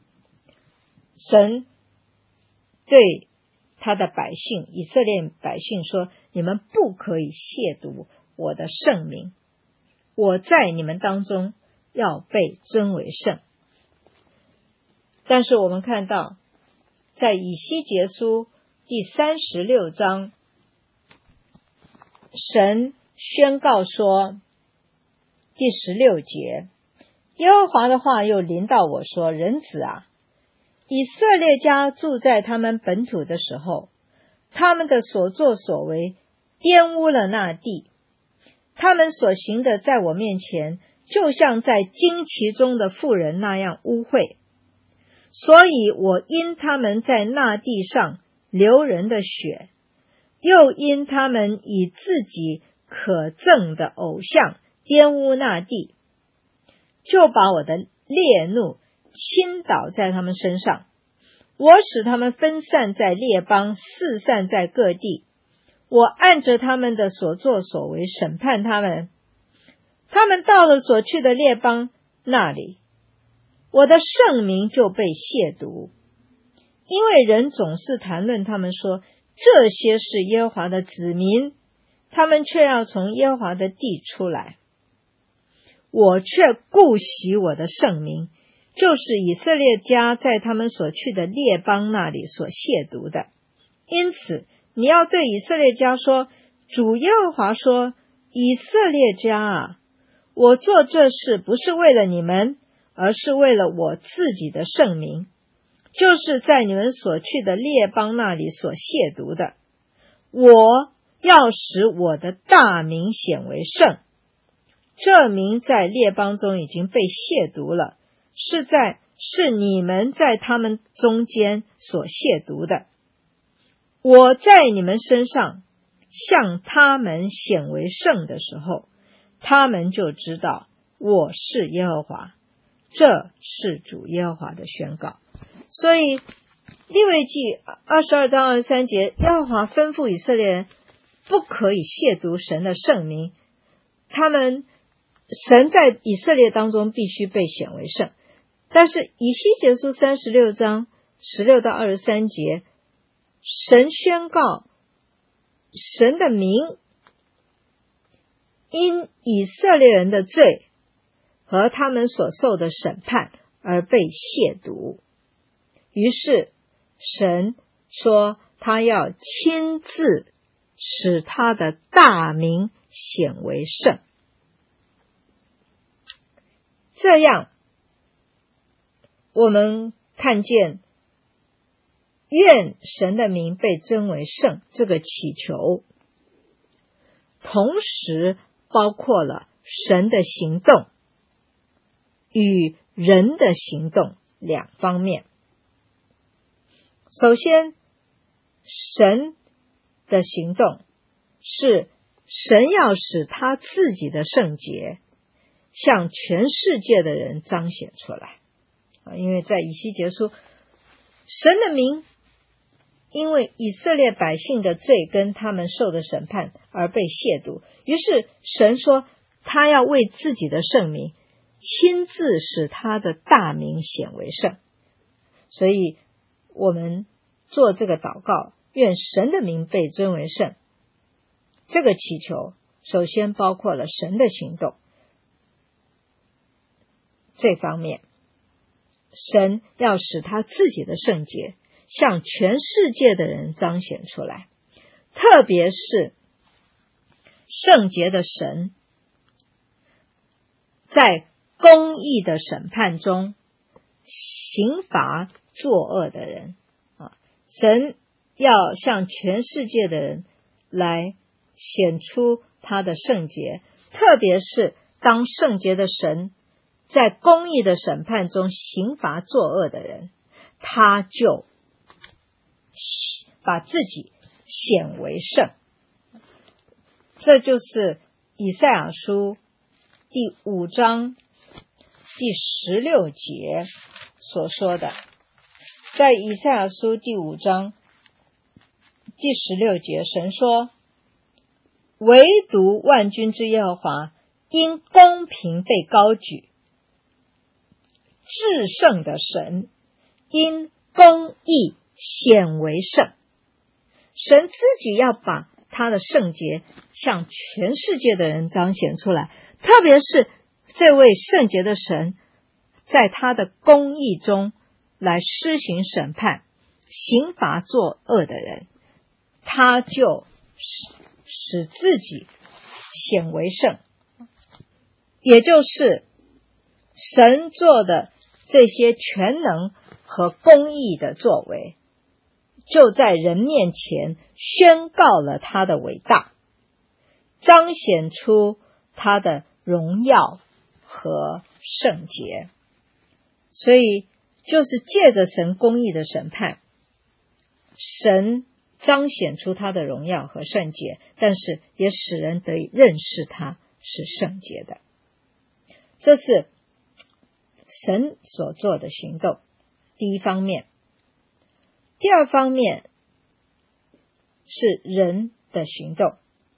神对他的百姓以色列百姓说，你们不可以亵渎我的圣名，我在你们当中要被尊为圣。但是我们看到在以西结书第三十六章，神宣告说，第十六节，耶和华的话又临到我说，人子啊，以色列家住在他们本土的时候，他们的所作所为玷污了那地，他们所行的在我面前就像在旌旗中的妇人那样污秽，所以我因他们在那地上流人的血，又因他们以自己可憎的偶像玷污那地，就把我的烈怒倾倒在他们身上，我使他们分散在列邦，四散在各地，我按着他们的所作所为审判他们。他们到了所去的列邦那里，我的圣名就被亵渎，因为人总是谈论他们说，这些是耶和华的子民，他们却要从耶和华的地出来。我却顾惜我的圣名，就是以色列家在他们所去的列邦那里所亵渎的。因此你要对以色列家说，主耶和华说，以色列家啊，我做这事不是为了你们，而是为了我自己的圣名，就是在你们所去的列邦那里所亵渎的。我要使我的大名显为圣，这名在列邦中已经被亵渎了，是在是你们在他们中间所亵渎的。 我在你们身上向他们显为圣的时候，他们就知道我是耶和华。这是主耶和华的宣告。所以利未记二十二章二十三节，耶和华吩咐以色列人不可以亵渎神的圣名，他们神在以色列当中必须被显为圣。但是以西结书三十六章十六到二十三节，神宣告神的名因以色列人的罪和他们所受的审判而被亵渎。于是神说他要亲自使他的大名显为圣。这样我们看见愿神的名被尊为圣这个祈求，同时包括了神的行动与人的行动两方面。首先，神的行动是神要使他自己的圣洁向全世界的人彰显出来。因为在以西结书，神的名因为以色列百姓的罪跟他们受的审判而被亵渎，于是神说他要为自己的圣名亲自使他的大名显为圣。所以我们做这个祷告，愿神的名被尊为圣，这个祈求首先包括了神的行动这方面，神要使他自己的圣洁向全世界的人彰显出来，特别是圣洁的神在公义的审判中刑罚作恶的人。神要向全世界的人来显出他的圣洁，特别是当圣洁的神在公义的审判中刑罚作恶的人，他就把自己显为圣。这就是以赛亚书第五章第十六节所说的。在以赛亚书第五章第十六节，神说唯独万军之耶和华因公平被高举，至圣的神因公义显为圣。神自己要把他的圣洁向全世界的人彰显出来，特别是这位圣洁的神在他的公义中来施行审判，刑罚作恶的人，他就使自己显为圣。也就是神做的这些全能和公义的作为，就在人面前宣告了他的伟大，彰显出他的荣耀和圣洁。所以就是借着神公义的审判，神彰显出他的荣耀和圣洁，但是也使人得以认识他是圣洁的。这是神所做的行动，第一方面。第二方面是人的行动，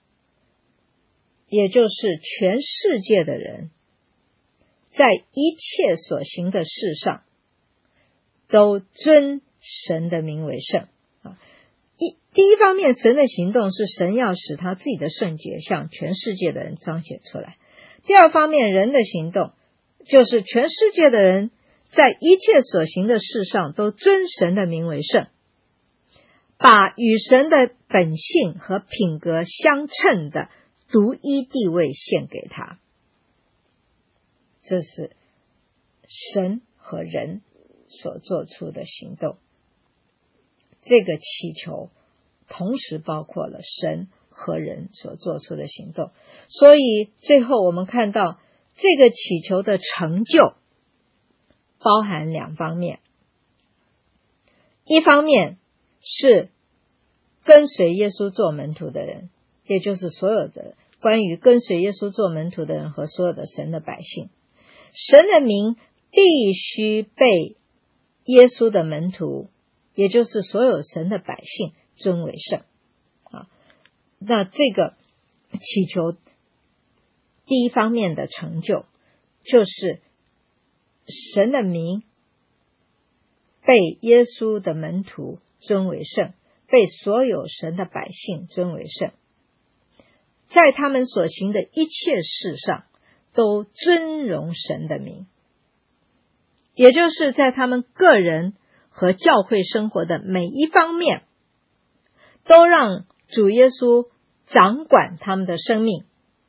也就是全世界的人在一切所行的事上都尊神的名为圣。一第一方面，神的行动是神要使他自己的圣洁向全世界的人彰显出来。第二方面，人的行动就是全世界的人在一切所行的事上都尊神的名为圣，把与神的本性和品格相称的独一地位献给他。这是神和人所做出的行动。这个祈求同时包括了神和人所做出的行动，所以最后我们看到这个祈求的成就包含两方面，一方面是跟随耶稣做门徒的人，也就是所有的关于跟随耶稣做门徒的人和所有的神的百姓。神的名必须被耶稣的门徒，也就是所有神的百姓尊为圣啊。那这个祈求第一方面的成就，就是神的名被耶稣的门徒尊为圣，被所有神的百姓尊为圣，在他们所行的一切事上都尊荣神的名，也就是在他们个人和教会生活的每一方面，都让主耶稣掌管他们的生命，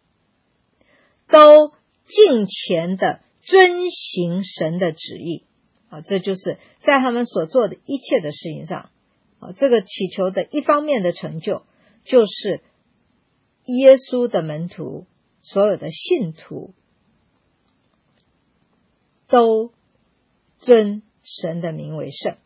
都敬虔的遵行神的旨意啊，这就是在他们所做的一切的事情上啊，这个祈求的一方面的成就，就是耶稣的门徒，所有的信徒都尊神的名为圣，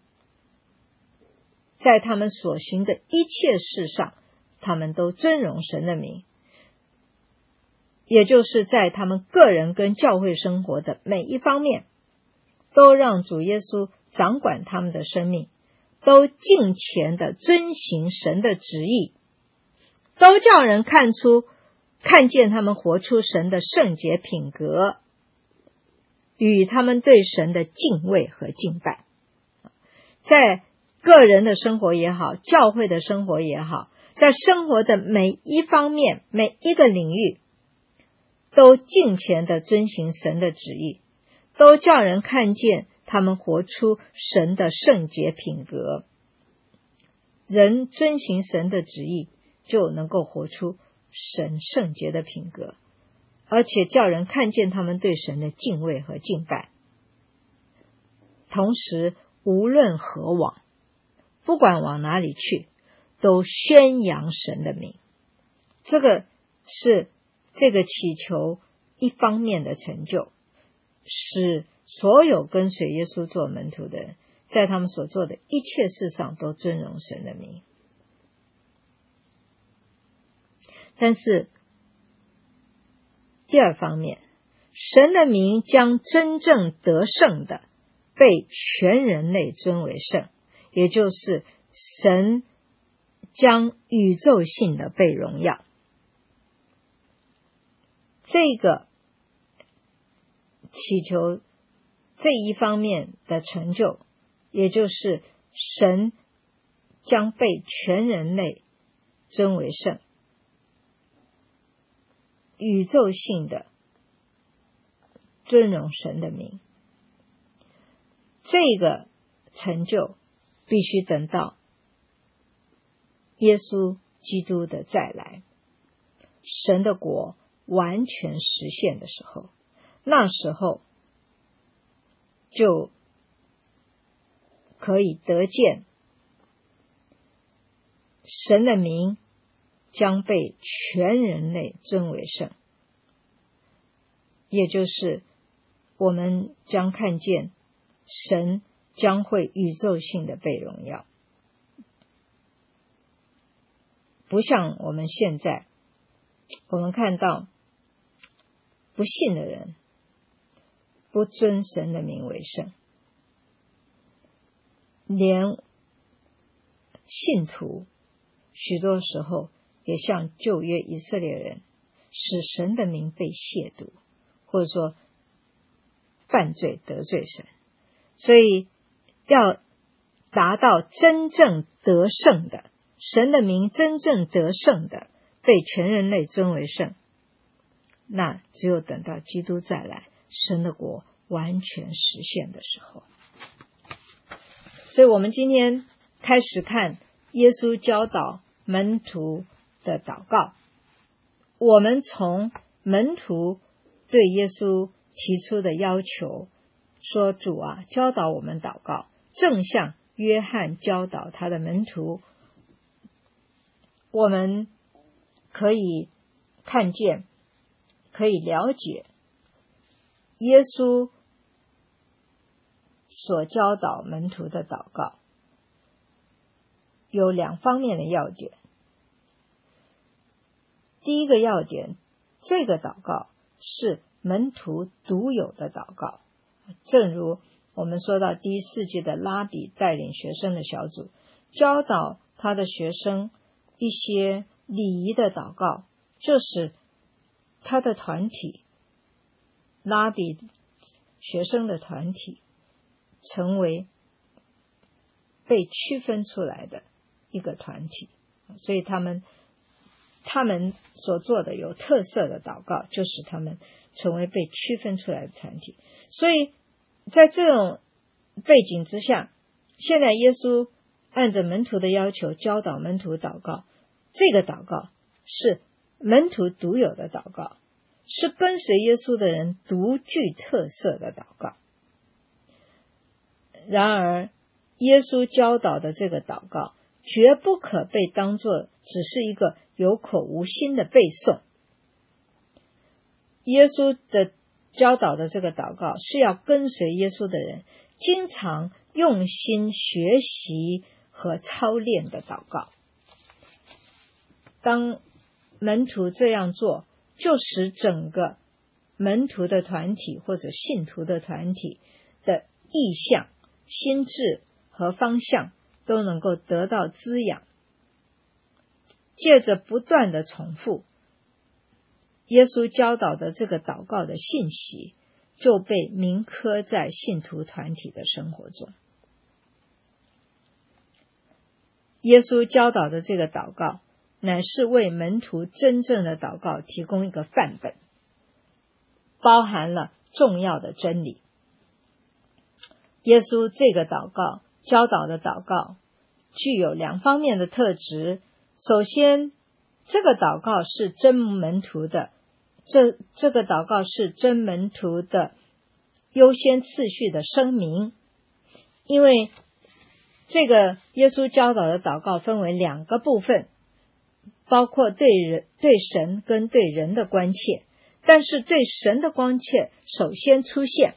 在他们所行的一切事上，他们都尊荣神的名，也就是在他们个人跟教会生活的每一方面，都让主耶稣掌管他们的生命，都敬虔的遵行神的旨意，都叫人看出看见他们活出神的圣洁品格，与他们对神的敬畏和敬拜。在个人的生活也好，教会的生活也好，在生活的每一方面，每一个领域，都敬虔的遵行神的旨意，都叫人看见他们活出神的圣洁品格。人遵行神的旨意，就能够活出神圣洁的品格，而且叫人看见他们对神的敬畏和敬拜。同时无论何往，不管往哪里去，都宣扬神的名。这个是这个祈求一方面的成就，使所有跟随耶稣做门徒的人，在他们所做的一切事上都尊荣神的名。但是第二方面，神的名将真正得胜的被全人类尊为圣，也就是神将宇宙性的被荣耀。这个祈求这一方面的成就，也就是神将被全人类尊为圣，宇宙性的尊荣神的名。这个成就必须等到耶稣基督的再来，神的国完全实现的时候，那时候就可以得见神的名将被全人类尊为圣，也就是我们将看见神将会宇宙性的被荣耀。不像我们现在，我们看到不信的人不尊神的名为圣，连信徒许多时候也像旧约以色列人，使神的名被亵渎，或者说犯罪得罪神。所以要达到真正得胜的，神的名真正得胜的，被全人类尊为圣，那只有等到基督再来，神的国完全实现的时候。所以我们今天开始看耶稣教导门徒的祷告，我们从门徒对耶稣提出的要求，说主啊，教导我们祷告，正像约翰教导他的门徒，我们可以看见，可以了解耶稣所教导门徒的祷告。 有两方面的要点。第一个要点，这个祷告是门徒独有的祷告，正如我们说到第一世纪的拉比带领学生的小组，教导他的学生一些礼仪的祷告，这使他的团体，拉比学生的团体成为被区分出来的一个团体，所以他们他们所做的有特色的祷告，就使他们成为被区分出来的团体。所以在这种背景之下，现在耶稣按着门徒的要求教导门徒祷告，这个祷告是门徒独有的祷告，是跟随耶稣的人独具特色的祷告。然而耶稣教导的这个祷告绝不可被当作只是一个有口无心的背诵。耶稣的教导的这个祷告是要跟随耶稣的人经常用心学习和操练的祷告。当门徒这样做，就使整个门徒的团体或者信徒的团体的意向、心智和方向都能够得到滋养。借着不断的重复，耶稣教导的这个祷告的信息就被铭刻在信徒团体的生活中。耶稣教导的这个祷告乃是为门徒真正的祷告提供一个范本，包含了重要的真理。耶稣这个祷告教导的祷告具有两方面的特质。首先，这个祷告是真门徒的，这这个祷告是真门徒的优先次序的声明。因为这个耶稣教导的祷告分为两个部分，包括对人、对神跟对人的关切，但是对神的关切首先出现，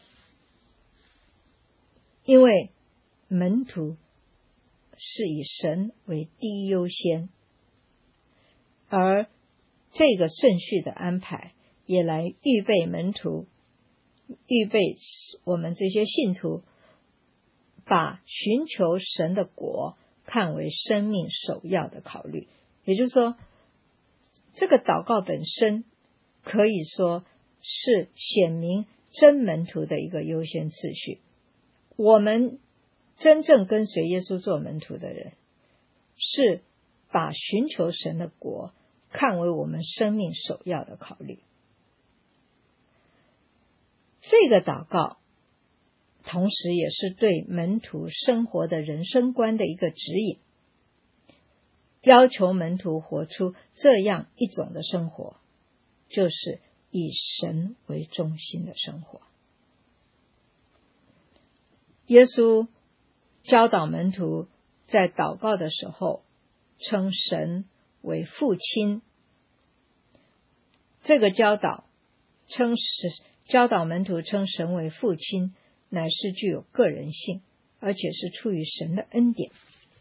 因为门徒是以神为第一优先，而这个顺序的安排也来预备门徒，预备我们这些信徒把寻求神的国看为生命首要的考虑。也就是说，这个祷告本身可以说是显明真门徒的一个优先次序。我们真正跟随耶稣做门徒的人，是把寻求神的国看为我们生命首要的考虑。这个祷告同时也是对门徒生活的人生观的一个指引，要求门徒活出这样一种的生活，就是以神为中心的生活。耶稣教导门徒在祷告的时候称神为父亲，这个教导称教导门徒称神为父亲，乃是具有个人性，而且是出于神的恩典。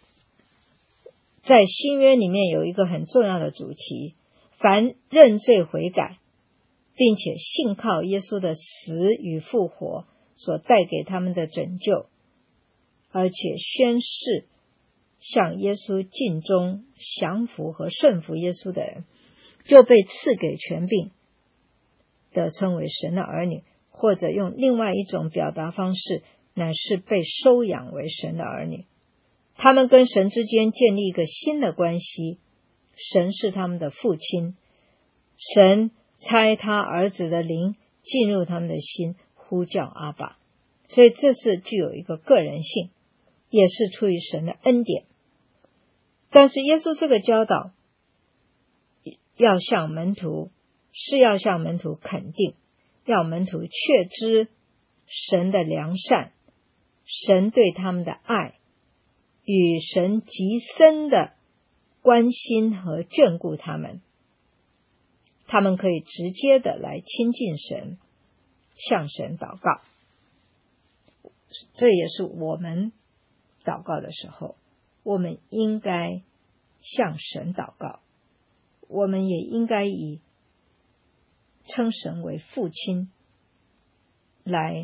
在新约里面有一个很重要的主题，凡认罪悔改并且信靠耶稣的死与复活所带给他们的拯救，而且宣誓向耶稣尽忠降服和顺服耶稣的人，就被赐给权柄，得称为神的儿女，或者用另外一种表达方式，乃是被收养为神的儿女。他们跟神之间建立一个新的关系，神是他们的父亲，神差他儿子的灵进入他们的心，呼叫阿爸。所以这是具有一个个人性，也是出于神的恩典。但是耶稣这个教导要向门徒是要向门徒肯定，要门徒确知神的良善，神对他们的爱，与神极深的关心和眷顾他们，他们可以直接的来亲近神，向神祷告。这也是我们祷告的时候我们应该向神祷告，我们也应该以称神为父亲来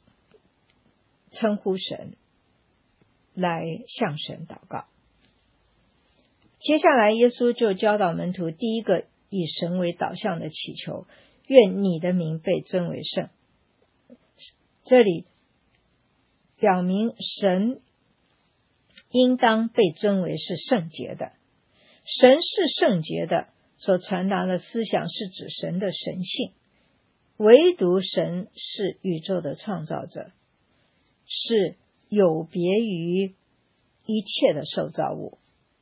称呼神，来向神祷告。接下来耶稣就教导门徒第一个以神为导向的祈求，愿你的名被尊为圣。这里表明神应当被尊为是圣洁的，神是圣洁的，所传达的思想是指神的神性，唯独神是宇宙的创造者，是有别于一切的受造物。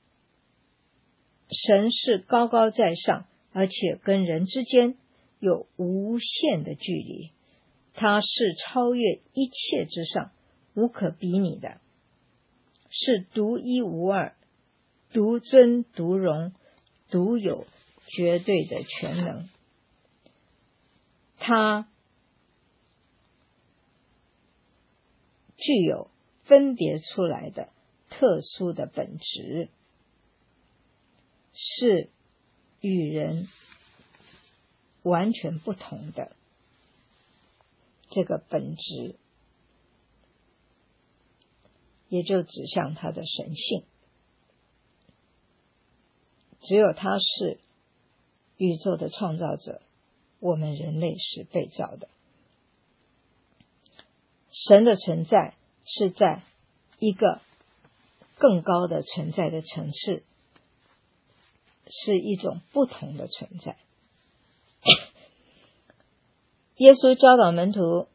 神是高高在上，而且跟人之间有无限的距离，他是超越一切之上，无可比拟的，是独一无二，独尊独荣，独有绝对的全能。他具有分别出来的特殊的本质，是与人完全不同的这个本质，也就指向他的神性。只有他是宇宙的创造者，我们人类是被造的。神的存在是在一个更高的存在的层次，是一种不同的存在。耶稣教导门徒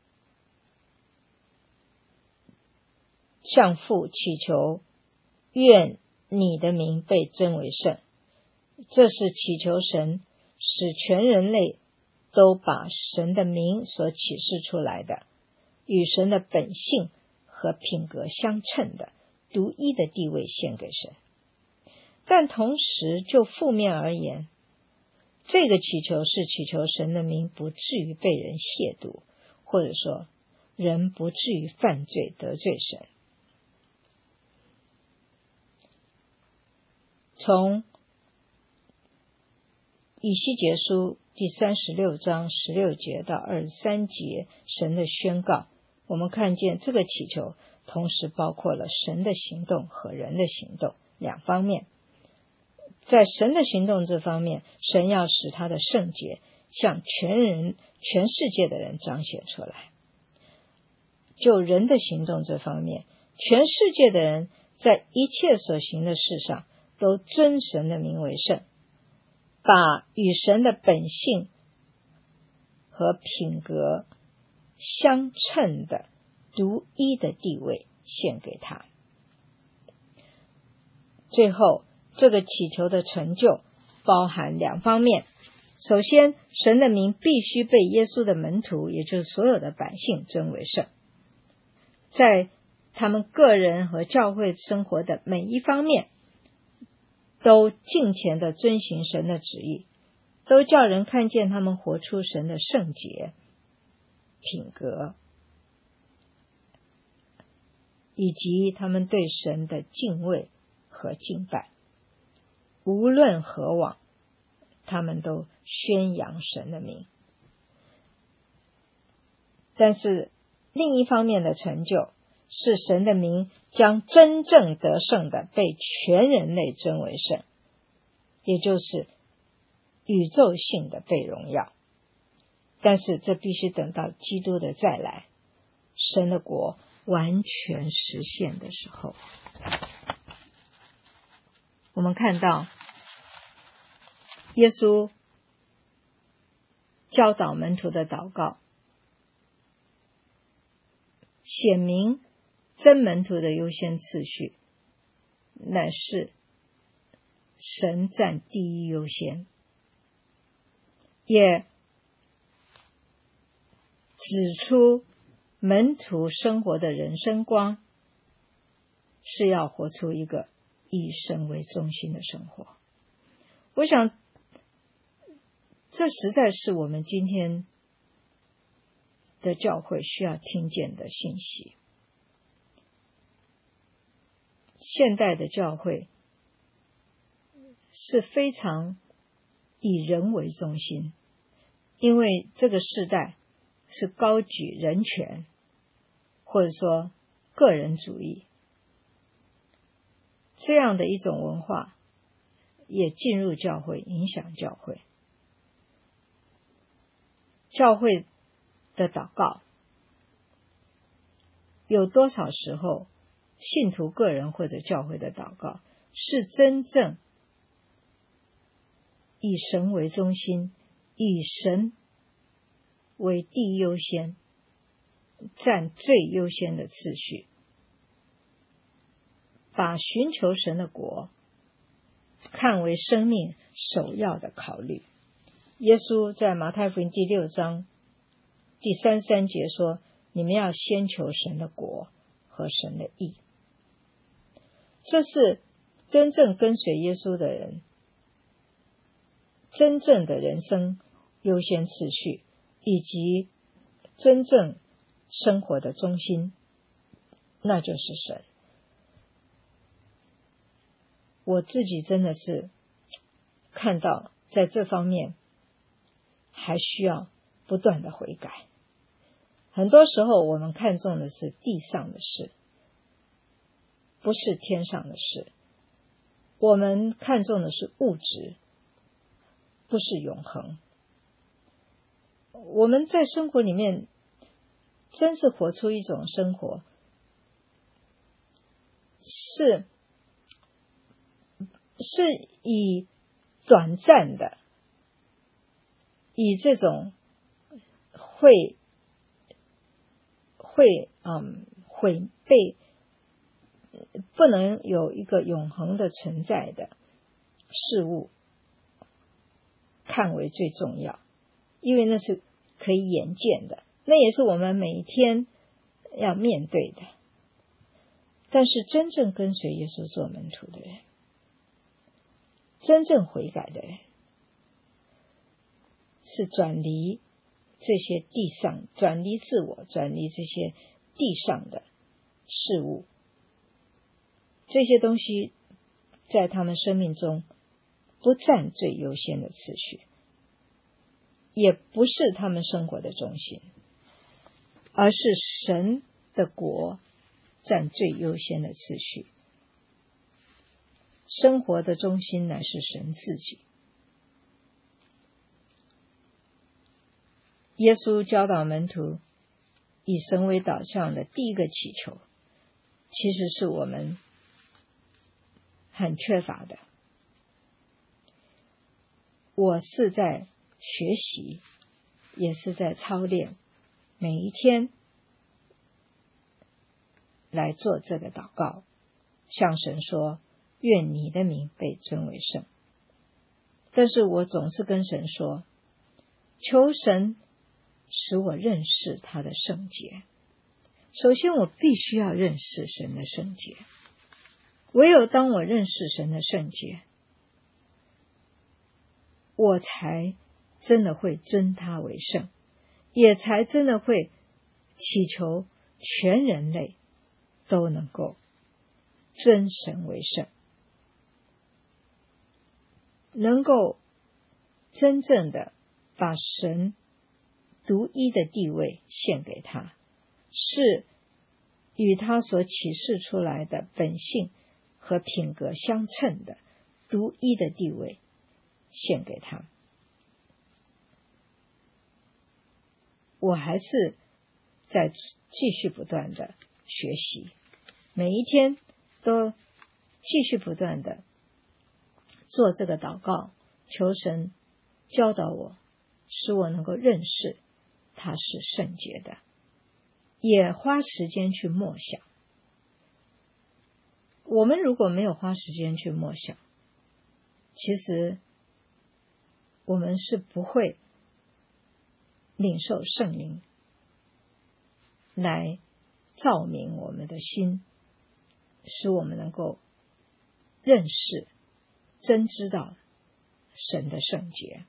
向父祈求，愿你的名被尊为圣。这是祈求神使全人类都把神的名所启示出来的，与神的本性和品格相称的独一的地位献给神。但同时就负面而言，这个祈求是祈求神的名不至于被人亵渎，或者说人不至于犯罪得罪神。从以西结书第三十六章十六节到二十三节神的宣告，我们看见这个祈求同时包括了神的行动和人的行动两方面。在神的行动这方面，神要使他的圣洁向全人全世界的人彰显出来。就人的行动这方面，全世界的人在一切所行的事上都尊神的名为圣，把与神的本性和品格相称的独一的地位献给他。最后这个祈求的成就包含两方面。首先，神的名必须被耶稣的门徒，也就是所有的百姓尊为圣，在他们个人和教会生活的每一方面都敬虔地遵行神的旨意，都叫人看见他们活出神的圣洁品格，以及他们对神的敬畏和敬拜。无论何往，他们都宣扬神的名。但是另一方面的成就是神的名将真正得胜的被全人类尊为圣，也就是宇宙性的被荣耀。但是这必须等到基督的再来，神的国完全实现的时候。我们看到耶稣教导门徒的祷告，显明真门徒的优先次序乃是神占第一优先，也指出门徒生活的人生观是要活出一个以神为中心的生活。我想这实在是我们今天的教会需要听见的信息。 现代的教会是非常以人为中心，因为这个时代是高举人权，或者说个人主义，这样的一种文化也进入教会，影响教会。教会的祷告有多少时候，信徒个人或者教会的祷告是真正以神为中心，以神为第一优先，占最优先的次序，把寻求神的国看为生命首要的考虑。耶稣在马太福音第六章第三十三节说，你们要先求神的国和神的义。这是真正跟随耶稣的人真正的人生优先次序，以及真正生活的中心，那就是神。我自己真的是看到在这方面还需要不断的悔改。很多时候我们看重的是地上的事，不是天上的事。我们看重的是物质，不是永恒。我们在生活里面真是活出一种生活，是是以短暂的，以这种会会嗯会被不能有一个永恒的存在的事物看为最重要，因为那是可以眼见的，那也是我们每一天要面对的。但是真正跟随耶稣做门徒的人，真正悔改的人，是转离这些地上，转离自我，转离这些地上的事物，这些东西在他们生命中不占最优先的次序，也不是他们生活的中心，而是神的国占最优先的次序。生活的中心乃是神自己。耶稣教导门徒以神为导向的第一个祈求，其实是我们很缺乏的。我是在学习，也是在操练，每一天来做这个祷告，向神说，愿你的名被尊为圣。但是我总是跟神说，求神使我认识他的圣洁。首先我必须要认识神的圣洁，唯有当我认识神的圣洁，我才真的会尊他为圣，也才真的会祈求全人类都能够尊神为圣，能够真正的把神独一的地位献给他，是与他所启示出来的本性和品格相称的独一的地位献给他。我还是在继续不断的学习，每一天都继续不断的做这个祷告，求神教导我，使我能够认识他是圣洁的，也花时间去默想。我们如果没有花时间去默想，其实我们是不会领受圣灵来照明我们的心，使我们能够认识真知道神的圣洁。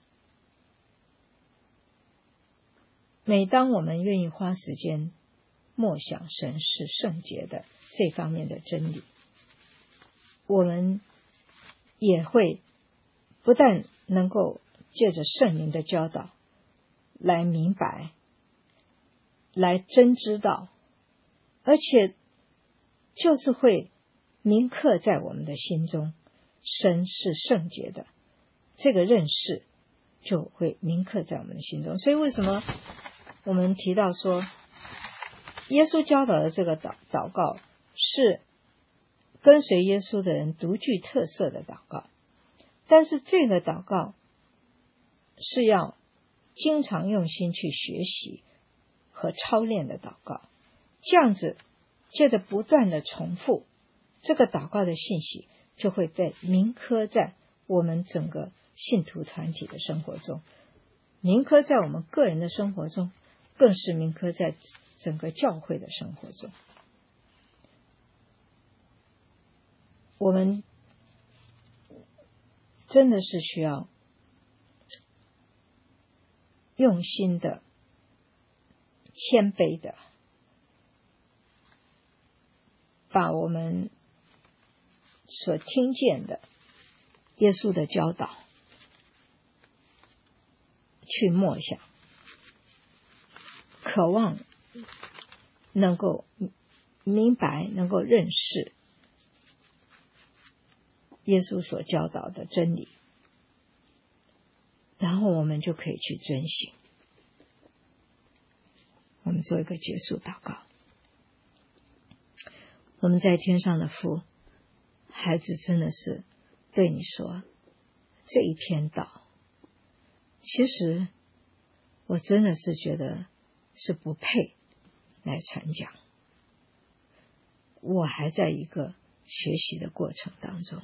每当我们愿意花时间默想神是圣洁的这方面的真理。我们也会不但能够借着圣灵的教导来明白，来真知道，而且就是会铭刻在我们的心中，神是圣洁的，这个认识就会铭刻在我们的心中。所以为什么我们提到说耶稣教导的这个祷祷告是跟随耶稣的人独具特色的祷告，但是这个祷告是要经常用心去学习和操练的祷告，这样子借着不断的重复，这个祷告的信息就会被铭刻在我们整个信徒团体的生活中，铭刻在我们个人的生活中，更是铭刻在整个教会的生活中。我们真的是需要用心的、谦卑的，把我们所听见的耶稣的教导去默想，渴望能够明白，能够认识耶稣所教导的真理，然后我们就可以去遵行。我们做一个结束祷告。我们在天上的父，孩子真的是对你说，这一篇道其实我真的是觉得是不配来传讲，我还在一个学习的过程当中，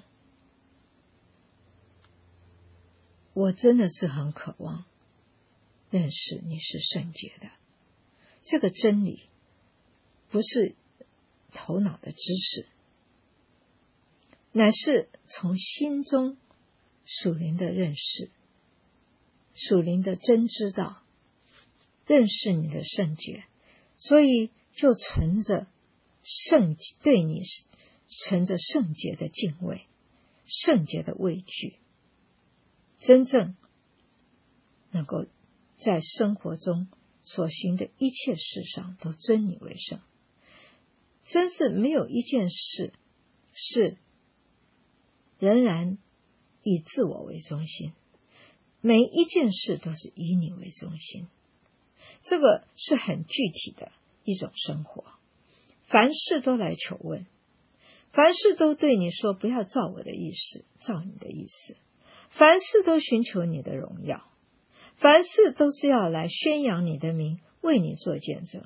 我真的是很渴望认识你是圣洁的，这个真理不是头脑的知识，乃是从心中属灵的认识，属灵的真知道，认识你的圣洁，所以就存着圣对你存着圣洁的敬畏，圣洁的畏惧，真正能够在生活中所行的一切事上都尊你为圣。真是没有一件事是仍然以自我为中心，每一件事都是以你为中心。这个是很具体的一种生活，凡事都来求问，凡事都对你说不要照我的意思，照你的意思，凡事都寻求你的荣耀，凡事都是要来宣扬你的名，为你做见证，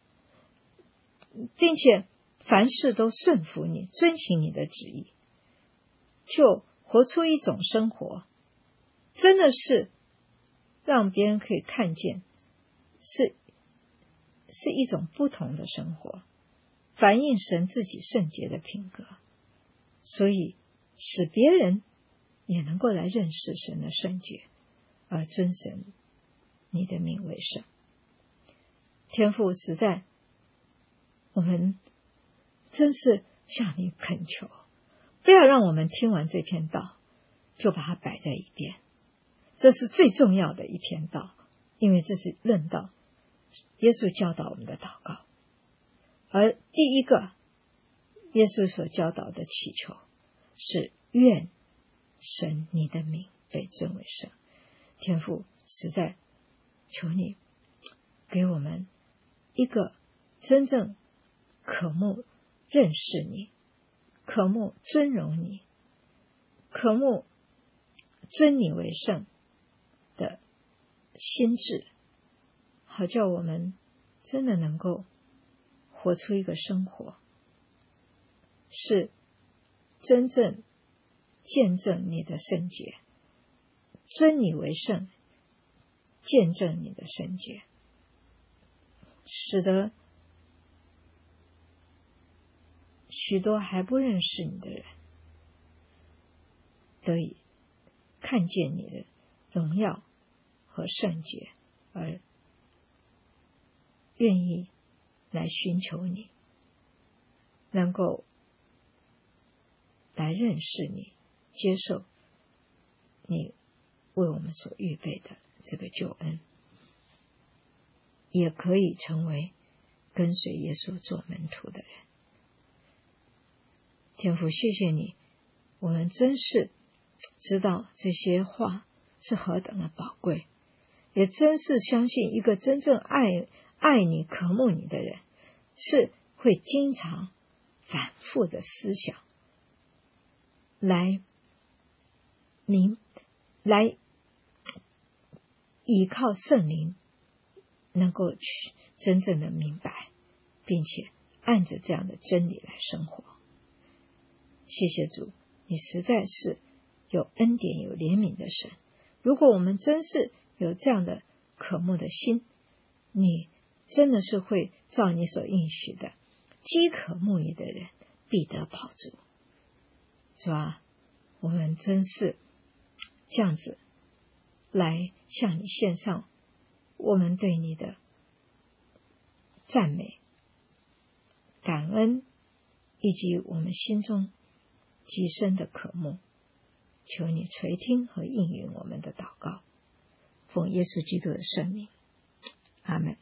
并且凡事都顺服你，遵行你的旨意，就活出一种生活，真的是让别人可以看见，是是一种不同的生活，反映神自己圣洁的品格，所以使别人也能够来认识神的圣洁，而尊神你的名为圣。天父，实在我们真是向你恳求，不要让我们听完这篇道就把它摆在一边，这是最重要的一篇道，因为这是论到耶稣教导我们的祷告，而第一个耶稣所教导的祈求是愿神你的名被尊为圣。天父，实在求你给我们一个真正渴慕认识你，渴慕尊荣你，渴慕尊你为圣的心智，好叫我们真的能够活出一个生活，是真正见证你的圣洁，尊你为圣，见证你的圣洁，使得许多还不认识你的人得以看见你的荣耀和圣洁，而愿意来寻求你，能够来认识你，接受你为我们所预备的这个救恩，也可以成为跟随耶稣做门徒的人。天父，谢谢你，我们真是知道这些话是何等的宝贵，也真是相信一个真正爱爱你渴慕你的人是会经常反复的思想，来明来依靠圣灵，能够去真正的明白，并且按着这样的真理来生活。谢谢主，你实在是有恩典有怜悯的神。如果我们真是有这样的渴慕的心，你真的是会照你所应许的，饥渴慕你的人必得饱足。主啊，我们真是这样子来向你献上我们对你的赞美、感恩，以及我们心中极深的渴慕。求你垂听和应允我们的祷告，奉耶稣基督的圣名，阿们。